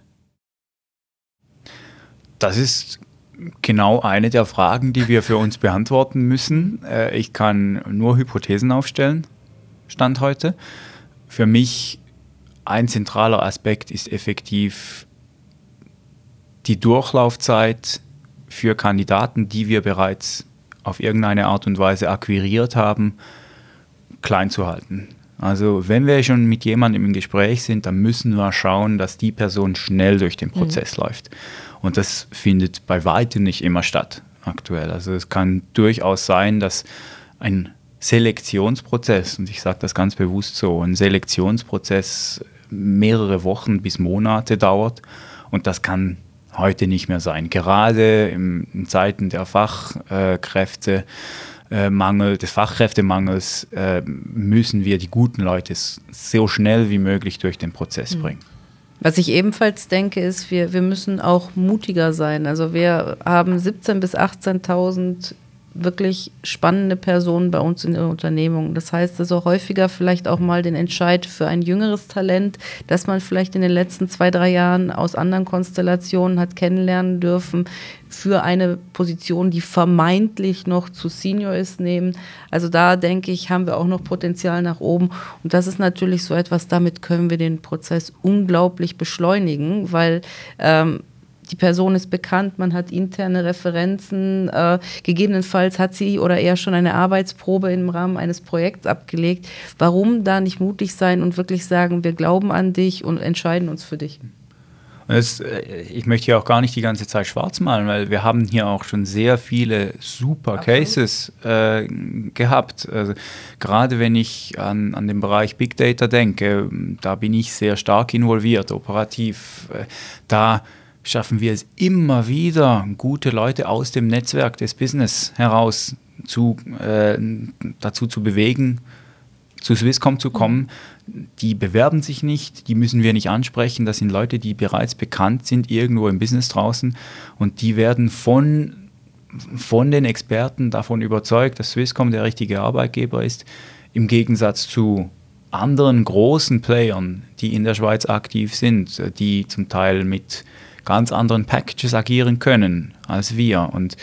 Das ist genau eine der Fragen, die wir für uns beantworten müssen. Ich kann nur Hypothesen aufstellen, Stand heute. Für mich ein zentraler Aspekt ist effektiv die Durchlaufzeit für Kandidaten, die wir bereits auf irgendeine Art und Weise akquiriert haben, klein zu halten. Also wenn wir schon mit jemandem im Gespräch sind, dann müssen wir schauen, dass die Person schnell durch den Prozess läuft. Und das findet bei weitem nicht immer statt aktuell. Also es kann durchaus sein, dass ein Selektionsprozess, und ich sage das ganz bewusst so, ein Selektionsprozess mehrere Wochen bis Monate dauert, und das kann heute nicht mehr sein. Gerade in Zeiten der des Fachkräftemangels müssen wir die guten Leute so schnell wie möglich durch den Prozess bringen. Was ich ebenfalls denke, ist, wir müssen auch mutiger sein. Also wir haben 17.000 bis 18.000 wirklich spannende Personen bei uns in der Unternehmung. Das heißt also häufiger vielleicht auch mal den Entscheid für ein jüngeres Talent, das man vielleicht in den letzten 2-3 Jahren aus anderen Konstellationen hat kennenlernen dürfen, für eine Position, die vermeintlich noch zu Senior ist, nehmen. Also da denke ich, haben wir auch noch Potenzial nach oben. Und das ist natürlich so etwas, damit können wir den Prozess unglaublich beschleunigen, weil die Person ist bekannt, man hat interne Referenzen, gegebenenfalls hat sie oder er schon eine Arbeitsprobe im Rahmen eines Projekts abgelegt. Warum da nicht mutig sein und wirklich sagen, wir glauben an dich und entscheiden uns für dich? Ich möchte hier auch gar nicht die ganze Zeit schwarz malen, weil wir haben hier auch schon sehr viele super Cases gehabt. Also, gerade wenn ich an den Bereich Big Data denke, da bin ich sehr stark involviert, operativ. Da schaffen wir es immer wieder, gute Leute aus dem Netzwerk des Business heraus dazu zu bewegen, zu Swisscom zu kommen. Die bewerben sich nicht, die müssen wir nicht ansprechen. Das sind Leute, die bereits bekannt sind, irgendwo im Business draußen. Und die werden von den Experten davon überzeugt, dass Swisscom der richtige Arbeitgeber ist, im Gegensatz zu anderen großen Playern, die in der Schweiz aktiv sind, die zum Teil mit ganz anderen Packages agieren können als wir. Und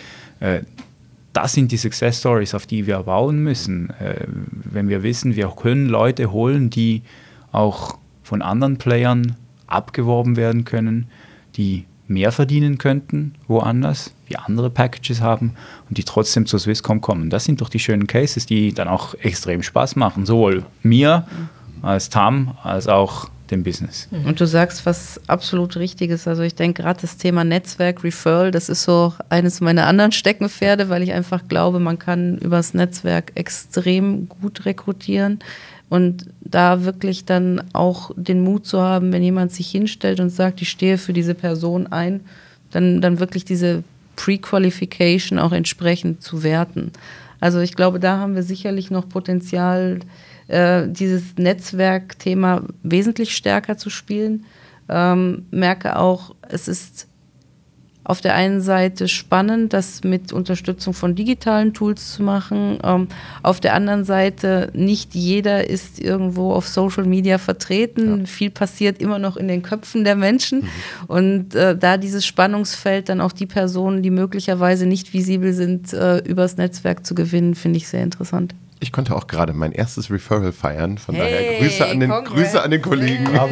das sind die Success Stories, auf die wir bauen müssen. Wenn wir wissen, wir können Leute holen, die auch von anderen Playern abgeworben werden können, die mehr verdienen könnten woanders, die andere Packages haben und die trotzdem zur Swisscom kommen. Das sind doch die schönen Cases, die dann auch extrem Spaß machen, sowohl mir als TAM als auch dem Business. Und du sagst was absolut Richtiges. Also ich denke gerade das Thema Netzwerk, Referral, das ist so eines meiner anderen Steckenpferde, weil ich einfach glaube, man kann übers Netzwerk extrem gut rekrutieren und da wirklich dann auch den Mut zu haben, wenn jemand sich hinstellt und sagt, ich stehe für diese Person ein, dann wirklich diese Pre-Qualification auch entsprechend zu werten. Also ich glaube, da haben wir sicherlich noch Potenzial, dieses Netzwerkthema wesentlich stärker zu spielen. Merke auch, es ist auf der einen Seite spannend, das mit Unterstützung von digitalen Tools zu machen. Auf der anderen Seite, nicht jeder ist irgendwo auf Social Media vertreten. Ja. Viel passiert immer noch in den Köpfen der Menschen. Und da dieses Spannungsfeld, dann auch die Personen, die möglicherweise nicht visibel sind, übers Netzwerk zu gewinnen, finde ich sehr interessant. Ich konnte auch gerade mein erstes Referral feiern, von daher Grüße an den Kollegen. Bravo.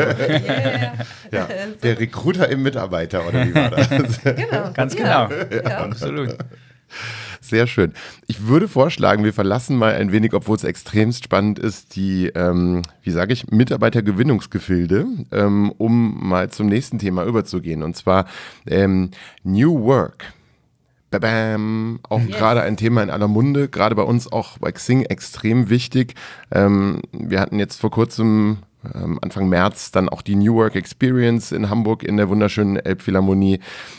Ja, der Recruiter im Mitarbeiter, oder wie war das? Genau. Ganz genau. Ja. Absolut. Sehr schön. Ich würde vorschlagen, wir verlassen mal ein wenig, obwohl es extremst spannend ist, die, Mitarbeitergewinnungsgefilde, um mal zum nächsten Thema überzugehen, und zwar New Work. Auch gerade ein Thema in aller Munde, gerade bei uns auch bei Xing extrem wichtig. Wir hatten jetzt vor kurzem, Anfang März, dann auch die New Work Experience in Hamburg in der wunderschönen Elbphilharmonie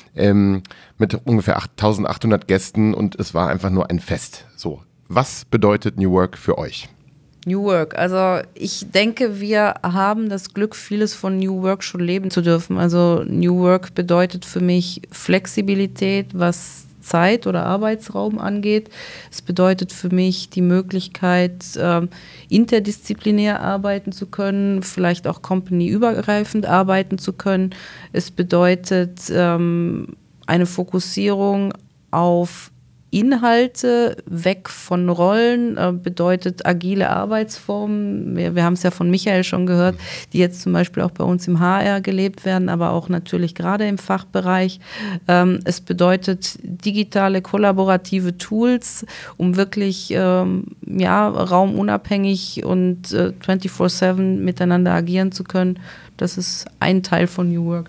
mit ungefähr 8.800 Gästen, und es war einfach nur ein Fest. So, was bedeutet New Work für euch? New Work, also ich denke, wir haben das Glück, vieles von New Work schon leben zu dürfen. Also New Work bedeutet für mich Flexibilität, was Zeit oder Arbeitsraum angeht. Es bedeutet für mich die Möglichkeit, interdisziplinär arbeiten zu können, vielleicht auch company-übergreifend arbeiten zu können. Es bedeutet eine Fokussierung auf Inhalte, weg von Rollen, bedeutet agile Arbeitsformen. Wir haben es ja von Michael schon gehört, die jetzt zum Beispiel auch bei uns im HR gelebt werden, aber auch natürlich gerade im Fachbereich. Es bedeutet digitale, kollaborative Tools, um wirklich raumunabhängig und 24/7 miteinander agieren zu können. Das ist ein Teil von New Work.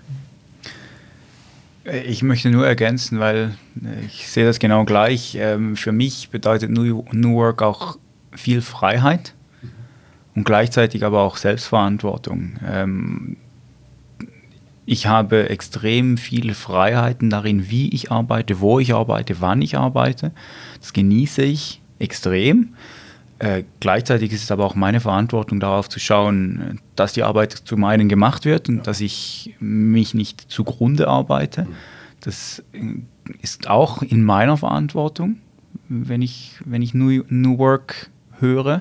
Ich möchte nur ergänzen, weil ich sehe das genau gleich. Für mich bedeutet New Work auch viel Freiheit und gleichzeitig aber auch Selbstverantwortung. Ich habe extrem viele Freiheiten darin, wie ich arbeite, wo ich arbeite, wann ich arbeite. Das genieße ich extrem. Gleichzeitig ist es aber auch meine Verantwortung, darauf zu schauen, dass die Arbeit zum einen gemacht wird und dass ich mich nicht zugrunde arbeite. Das ist auch in meiner Verantwortung, wenn ich New Work höre.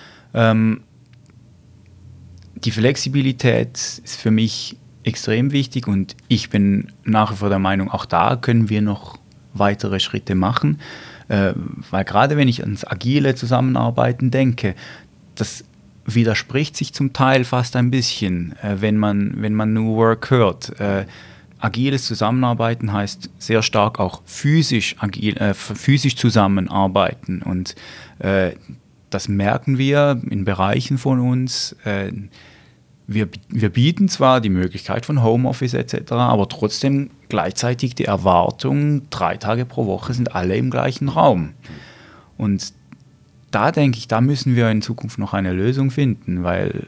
Die Flexibilität ist für mich extrem wichtig und ich bin nach wie vor der Meinung, auch da können wir noch weitere Schritte machen. Weil gerade wenn ich ans agile Zusammenarbeiten denke, das widerspricht sich zum Teil fast ein bisschen, wenn man New Work hört. Agiles Zusammenarbeiten heißt sehr stark auch physisch zusammenarbeiten und das merken wir in Bereichen von uns. Wir bieten zwar die Möglichkeit von Homeoffice etc., aber trotzdem gleichzeitig die Erwartung, 3 Tage pro Woche sind alle im gleichen Raum. Und da denke ich, da müssen wir in Zukunft noch eine Lösung finden, weil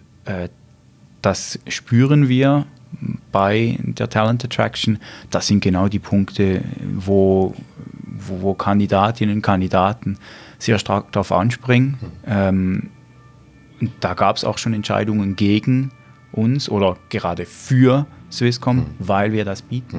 das spüren wir bei der Talent Attraction. Das sind genau die Punkte, wo Kandidatinnen und Kandidaten sehr stark darauf anspringen. Und da gab es auch schon Entscheidungen gegen uns oder gerade für Swisscom, weil wir das bieten.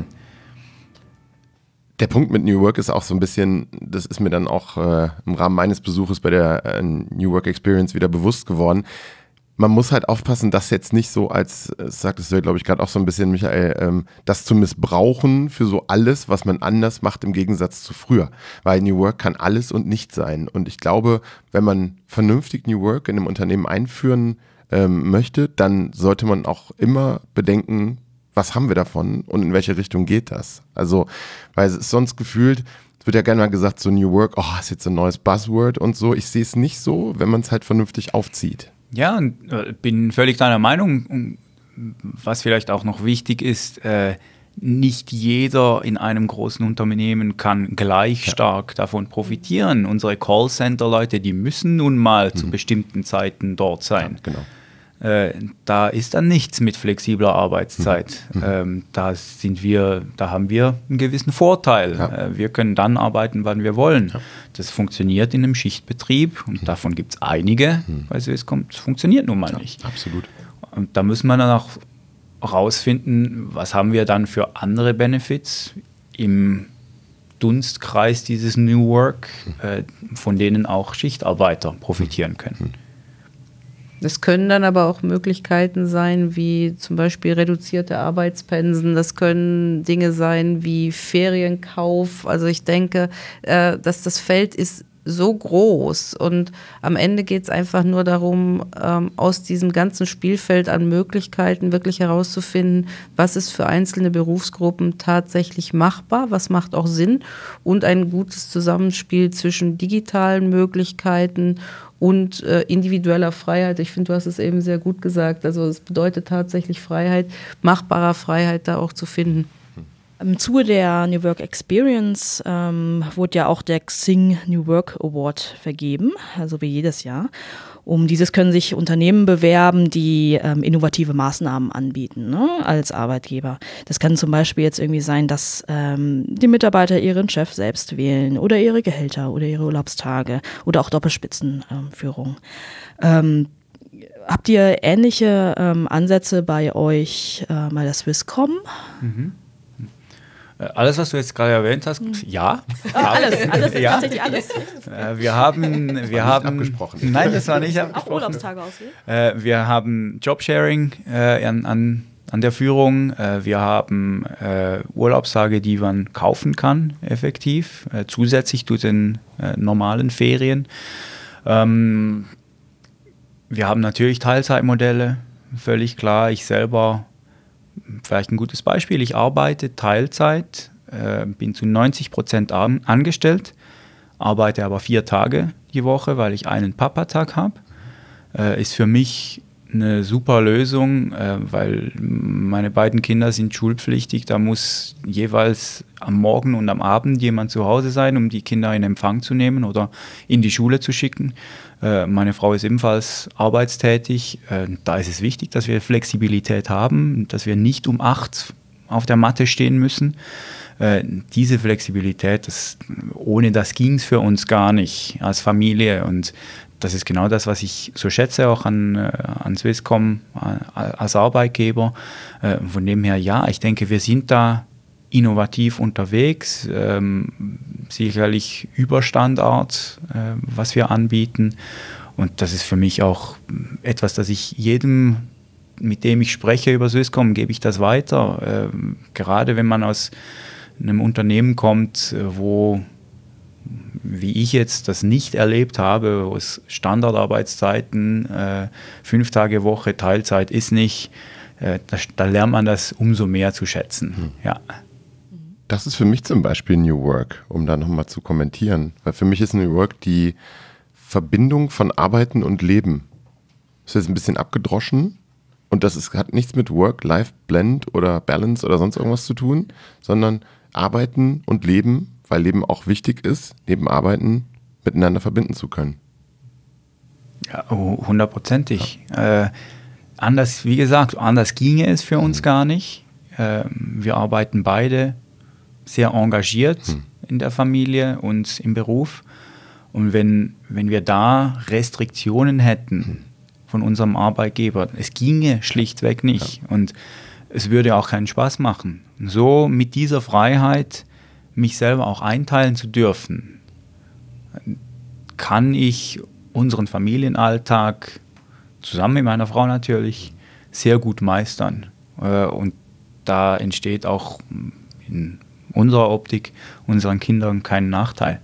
Der Punkt mit New Work ist auch so ein bisschen, das ist mir dann auch im Rahmen meines Besuches bei der New Work Experience wieder bewusst geworden. Man muss halt aufpassen, dass jetzt nicht so als, das sagtest du ja, glaube ich, gerade auch so ein bisschen, Michael, das zu missbrauchen für so alles, was man anders macht im Gegensatz zu früher. Weil New Work kann alles und nichts sein. Und ich glaube, wenn man vernünftig New Work in einem Unternehmen einführen möchte, dann sollte man auch immer bedenken, was haben wir davon und in welche Richtung geht das? Also, weil es ist sonst gefühlt, es wird ja gerne mal gesagt, so New Work, ist jetzt ein neues Buzzword und so. Ich sehe es nicht so, wenn man es halt vernünftig aufzieht. Ja, und bin völlig deiner Meinung. Was vielleicht auch noch wichtig ist, nicht jeder in einem großen Unternehmen kann gleich stark davon profitieren. Unsere Callcenter-Leute, die müssen nun mal zu bestimmten Zeiten dort sein. Ja, genau. Da ist dann nichts mit flexibler Arbeitszeit. Da haben wir einen gewissen Vorteil. Ja. Wir können dann arbeiten, wann wir wollen. Ja. Das funktioniert in einem Schichtbetrieb und davon gibt es einige, weil es funktioniert nun mal nicht. Absolut. Und da müssen wir dann auch rausfinden, was haben wir dann für andere Benefits im Dunstkreis dieses New Work, von denen auch Schichtarbeiter profitieren können. Das können dann aber auch Möglichkeiten sein, wie zum Beispiel reduzierte Arbeitspensen. Das können Dinge sein wie Ferienkauf. Also ich denke, dass das Feld ist so groß und am Ende geht es einfach nur darum, aus diesem ganzen Spielfeld an Möglichkeiten wirklich herauszufinden, was ist für einzelne Berufsgruppen tatsächlich machbar, was macht auch Sinn und ein gutes Zusammenspiel zwischen digitalen Möglichkeiten und individueller Freiheit. Ich finde, du hast es eben sehr gut gesagt. Also es bedeutet tatsächlich Freiheit, machbarer Freiheit da auch zu finden. Im Zuge der New Work Experience wurde ja auch der Xing New Work Award vergeben, also wie jedes Jahr. Um dieses können sich Unternehmen bewerben, die innovative Maßnahmen anbieten, ne, als Arbeitgeber. Das kann zum Beispiel jetzt irgendwie sein, dass die Mitarbeiter ihren Chef selbst wählen oder ihre Gehälter oder ihre Urlaubstage oder auch Doppelspitzenführung. Habt ihr ähnliche Ansätze bei euch bei der Swisscom? Alles, was du jetzt gerade erwähnt hast, ja. Alles, ja. Tatsächlich alles. Wir haben abgesprochen. Nein, das war nicht Auch abgesprochen. Urlaubstage auswählen? Wir haben Jobsharing an an der Führung. Wir haben Urlaubstage, die man kaufen kann, effektiv, zusätzlich zu den normalen Ferien. Wir haben natürlich Teilzeitmodelle, völlig klar. Ich selber, vielleicht ein gutes Beispiel, ich arbeite Teilzeit, bin zu 90% angestellt, arbeite aber 4 Tage die Woche, weil ich einen Papatag habe. Ist für mich eine super Lösung, weil meine beiden Kinder sind schulpflichtig. Da muss jeweils am Morgen und am Abend jemand zu Hause sein, um die Kinder in Empfang zu nehmen oder in die Schule zu schicken. Meine Frau ist ebenfalls arbeitstätig. Da ist es wichtig, dass wir Flexibilität haben, dass wir nicht um 8 auf der Matte stehen müssen. Diese Flexibilität, ohne das ging es für uns gar nicht als Familie. Und das ist genau das, was ich so schätze, auch an Swisscom als Arbeitgeber. Von dem her, ja, ich denke, wir sind da innovativ unterwegs, sicherlich Überstandard, was wir anbieten. Und das ist für mich auch etwas, das ich jedem, mit dem ich spreche über Swisscom, gebe ich das weiter. Gerade wenn man aus einem Unternehmen kommt, wo, wie ich jetzt das nicht erlebt habe, aus Standardarbeitszeiten, 5 Tage Woche, Teilzeit ist nicht, da lernt man das umso mehr zu schätzen. Ja. Das ist für mich zum Beispiel New Work, um da nochmal zu kommentieren. Weil für mich ist New Work die Verbindung von Arbeiten und Leben. Das ist jetzt ein bisschen abgedroschen und hat nichts mit Work-Life-Blend oder Balance oder sonst irgendwas zu tun, sondern Arbeiten und Leben, weil Leben auch wichtig ist, neben Arbeiten miteinander verbinden zu können. Ja, 100%. Ja. Anders, wie gesagt, anders ginge es für uns gar nicht. Wir arbeiten beide sehr engagiert in der Familie und im Beruf. Und wenn wir da Restriktionen hätten von unserem Arbeitgeber, es ginge schlichtweg nicht. Ja. Und es würde auch keinen Spaß machen. So mit dieser Freiheit, mich selber auch einteilen zu dürfen, kann ich unseren Familienalltag, zusammen mit meiner Frau natürlich, sehr gut meistern. Und da entsteht auch in unserer Optik unseren Kindern kein Nachteil.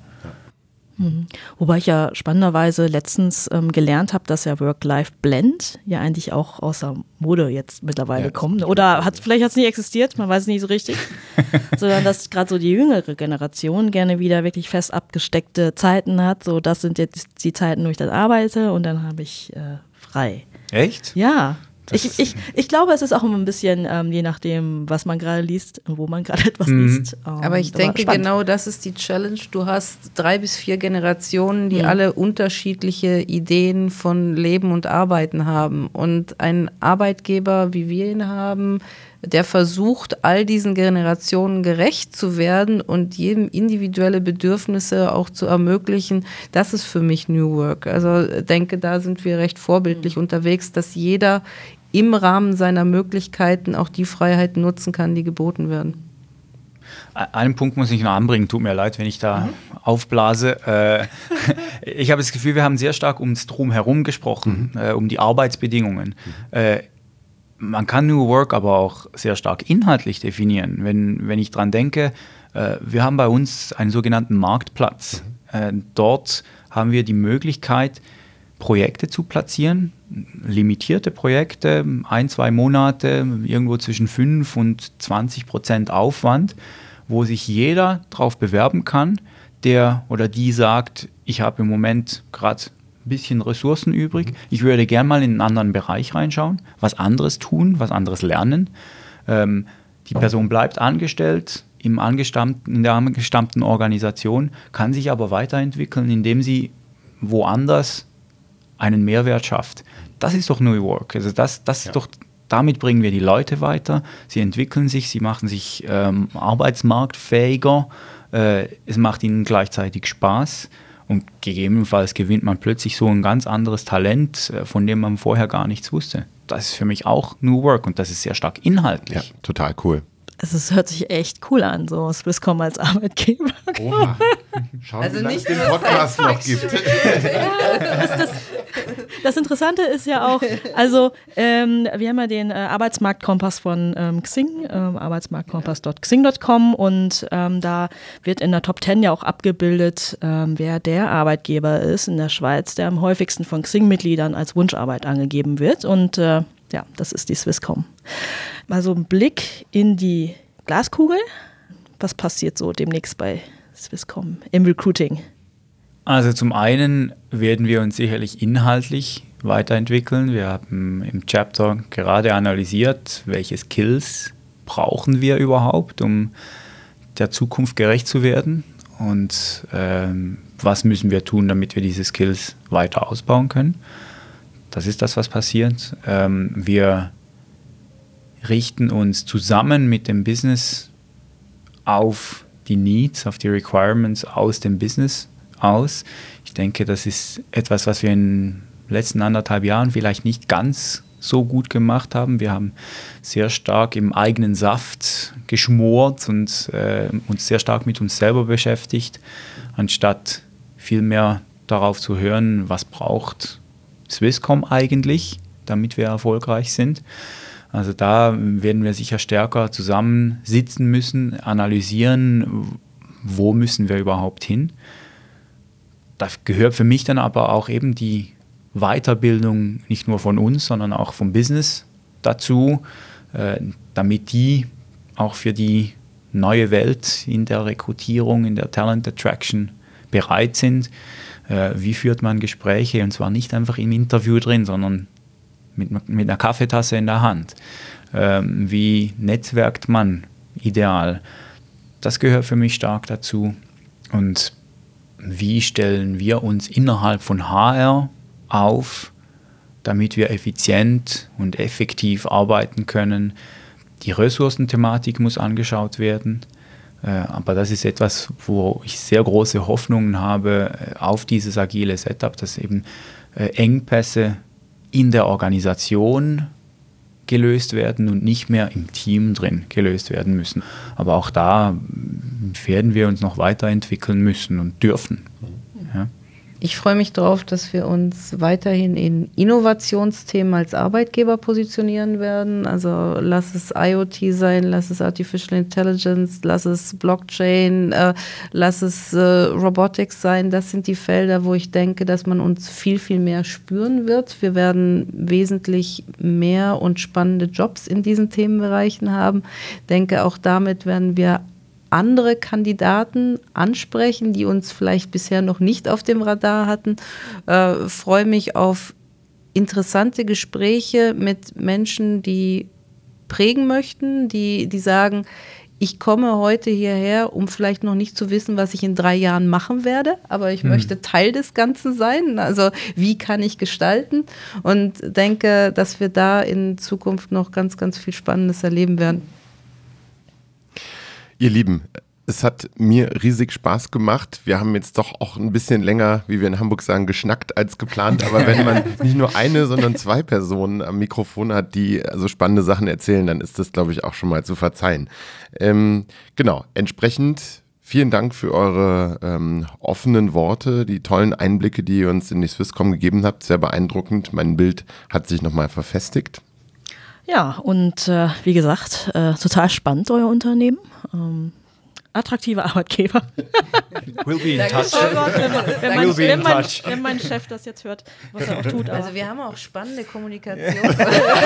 Wobei ich ja spannenderweise letztens gelernt habe, dass ja Work-Life-Blend ja eigentlich auch aus der Mode jetzt mittlerweile kommt. Oder vielleicht hat es nicht existiert, man weiß es nicht so richtig. Sondern dass gerade so die jüngere Generation gerne wieder wirklich fest abgesteckte Zeiten hat. So, das sind jetzt die Zeiten, wo ich dann arbeite und dann habe ich frei. Echt? Ja. Ich glaube, es ist auch immer ein bisschen, je nachdem, was man gerade liest und wo man gerade etwas liest. Aber ich denke, genau das ist die Challenge. Du hast 3 bis 4 Generationen, die alle unterschiedliche Ideen von Leben und Arbeiten haben. Und ein Arbeitgeber, wie wir ihn haben, der versucht, all diesen Generationen gerecht zu werden und jedem individuelle Bedürfnisse auch zu ermöglichen, das ist für mich New Work. Also denke, da sind wir recht vorbildlich unterwegs, dass jeder im Rahmen seiner Möglichkeiten auch die Freiheiten nutzen kann, die geboten werden. Einen Punkt muss ich noch anbringen, tut mir leid, wenn ich da aufblase. Ich habe das Gefühl, wir haben sehr stark ums Drumherum gesprochen, um die Arbeitsbedingungen. Man kann New Work aber auch sehr stark inhaltlich definieren. Wenn ich dran denke, wir haben bei uns einen sogenannten Marktplatz. Dort haben wir die Möglichkeit, Projekte zu platzieren, limitierte Projekte, 1-2 Monate, irgendwo zwischen 5 und 20% Aufwand, wo sich jeder darauf bewerben kann, der oder die sagt, ich habe im Moment gerade ein bisschen Ressourcen übrig, ich würde gerne mal in einen anderen Bereich reinschauen, was anderes tun, was anderes lernen. Die Person bleibt angestellt in der angestammten Organisation, kann sich aber weiterentwickeln, indem sie woanders einen Mehrwert schafft. Das ist doch New Work. Also das ist doch, damit bringen wir die Leute weiter. Sie entwickeln sich, sie machen sich arbeitsmarktfähiger. Es macht ihnen gleichzeitig Spaß. Und gegebenenfalls gewinnt man plötzlich so ein ganz anderes Talent, von dem man vorher gar nichts wusste. Das ist für mich auch New Work und das ist sehr stark inhaltlich. Ja, total cool. Es hört sich echt cool an, so Swisscom als Arbeitgeber. Oha. Schauen, Also wie lange es nicht den nur Podcast noch gibt. Das Interessante ist ja auch, also wir haben ja den Arbeitsmarktkompass von Xing, arbeitsmarktkompass.xing.com und da wird in der Top 10 ja auch abgebildet, wer der Arbeitgeber ist in der Schweiz, der am häufigsten von Xing-Mitgliedern als Wunscharbeit angegeben wird und ja, das ist die Swisscom. Mal so ein Blick in die Glaskugel. Was passiert so demnächst bei Swisscom im Recruiting? Also zum einen werden wir uns sicherlich inhaltlich weiterentwickeln. Wir haben im Chapter gerade analysiert, welche Skills brauchen wir überhaupt, um der Zukunft gerecht zu werden und was müssen wir tun, damit wir diese Skills weiter ausbauen können. Das ist das, was passiert. Wir richten uns zusammen mit dem Business auf die Needs, auf die Requirements aus dem Business aus. Ich denke, das ist etwas, was wir in den letzten 1,5 Jahren vielleicht nicht ganz so gut gemacht haben. Wir haben sehr stark im eigenen Saft geschmort und uns sehr stark mit uns selber beschäftigt, anstatt viel mehr darauf zu hören, was braucht Swisscom eigentlich, damit wir erfolgreich sind. Also da werden wir sicher stärker zusammensitzen müssen, analysieren, wo müssen wir überhaupt hin. Da gehört für mich dann aber auch eben die Weiterbildung nicht nur von uns, sondern auch vom Business dazu, damit die auch für die neue Welt in der Rekrutierung, in der Talent Attraction bereit sind. Wie führt man Gespräche? Und zwar nicht einfach im Interview drin, sondern mit einer Kaffeetasse in der Hand. Wie netzwerkt man ideal? Das gehört für mich stark dazu. Und wie stellen wir uns innerhalb von HR auf, damit wir effizient und effektiv arbeiten können? Die Ressourcenthematik muss angeschaut werden. Aber das ist etwas, wo ich sehr große Hoffnungen habe auf dieses agile Setup, dass eben Engpässe in der Organisation gelöst werden und nicht mehr im Team drin gelöst werden müssen. Aber auch da werden wir uns noch weiterentwickeln müssen und dürfen. Ja. Ich freue mich darauf, dass wir uns weiterhin in Innovationsthemen als Arbeitgeber positionieren werden. Also lass es IoT sein, lass es Artificial Intelligence, lass es Blockchain, lass es Robotics sein. Das sind die Felder, wo ich denke, dass man uns viel, viel mehr spüren wird. Wir werden wesentlich mehr und spannende Jobs in diesen Themenbereichen haben. Ich denke, auch damit werden wir andere Kandidaten ansprechen, die uns vielleicht bisher noch nicht auf dem Radar hatten. Freue mich auf interessante Gespräche mit Menschen, die prägen möchten, die sagen, ich komme heute hierher, um vielleicht noch nicht zu wissen, was ich in 3 Jahren machen werde, aber ich möchte Teil des Ganzen sein. Also wie kann ich gestalten? Und denke, dass wir da in Zukunft noch ganz, ganz viel Spannendes erleben werden. Ihr Lieben, es hat mir riesig Spaß gemacht. Wir haben jetzt doch auch ein bisschen länger, wie wir in Hamburg sagen, geschnackt als geplant. Aber wenn man nicht nur eine, sondern 2 Personen am Mikrofon hat, die so spannende Sachen erzählen, dann ist das, glaube ich, auch schon mal zu verzeihen. Genau, entsprechend vielen Dank für eure offenen Worte, die tollen Einblicke, die ihr uns in die Swisscom gegeben habt. Sehr beeindruckend. Mein Bild hat sich nochmal verfestigt. Ja, und wie gesagt, total spannend, euer Unternehmen. Attraktive Arbeitgeber. We'll be in touch. Oh Gott, wenn mein Chef das jetzt hört, was er auch tut. Aber. Also wir haben auch spannende Kommunikation.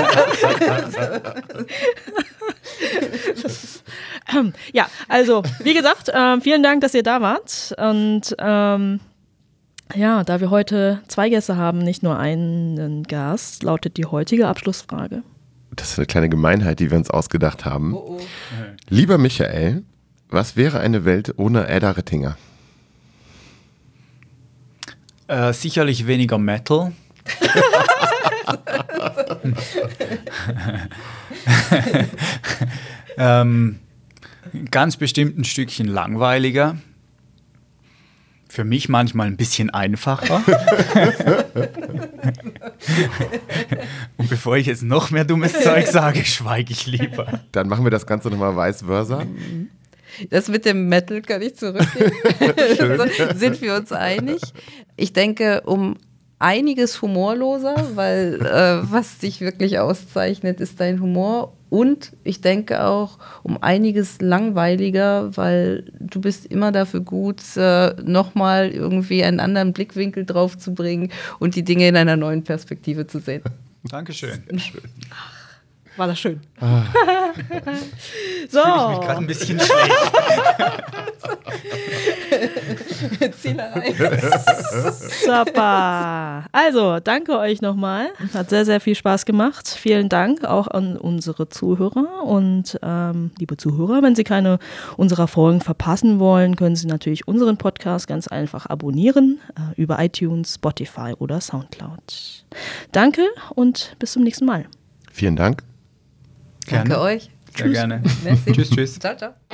Ja, also wie gesagt, vielen Dank, dass ihr da wart. Und ja, da wir heute 2 Gäste haben, nicht nur einen Gast, lautet die heutige Abschlussfrage. Das ist eine kleine Gemeinheit, die wir uns ausgedacht haben. Oh. Lieber Michael, was wäre eine Welt ohne Ada Rittinger? Sicherlich weniger Metal. Ganz bestimmt ein Stückchen langweiliger. Für mich manchmal ein bisschen einfacher. Und bevor ich jetzt noch mehr dummes Zeug sage, schweige ich lieber. Dann machen wir das Ganze nochmal vice versa. Das mit dem Metal kann ich zurückgeben. Sind wir uns einig? Ich denke, um einiges humorloser, weil was dich wirklich auszeichnet, ist dein Humor. Und ich denke auch um einiges langweiliger, weil du bist immer dafür gut, nochmal irgendwie einen anderen Blickwinkel drauf zu bringen und die Dinge in einer neuen Perspektive zu sehen. Dankeschön. War das schön. So. Fühle ich mich gerade ein bisschen schlecht. Zielerei. Super. Also, danke euch nochmal. Hat sehr, sehr viel Spaß gemacht. Vielen Dank auch an unsere Zuhörer. Und liebe Zuhörer, wenn Sie keine unserer Folgen verpassen wollen, können Sie natürlich unseren Podcast ganz einfach abonnieren über iTunes, Spotify oder Soundcloud. Danke und bis zum nächsten Mal. Vielen Dank. Danke euch. Sehr gerne. Merci. Tschüss. Ciao, ciao.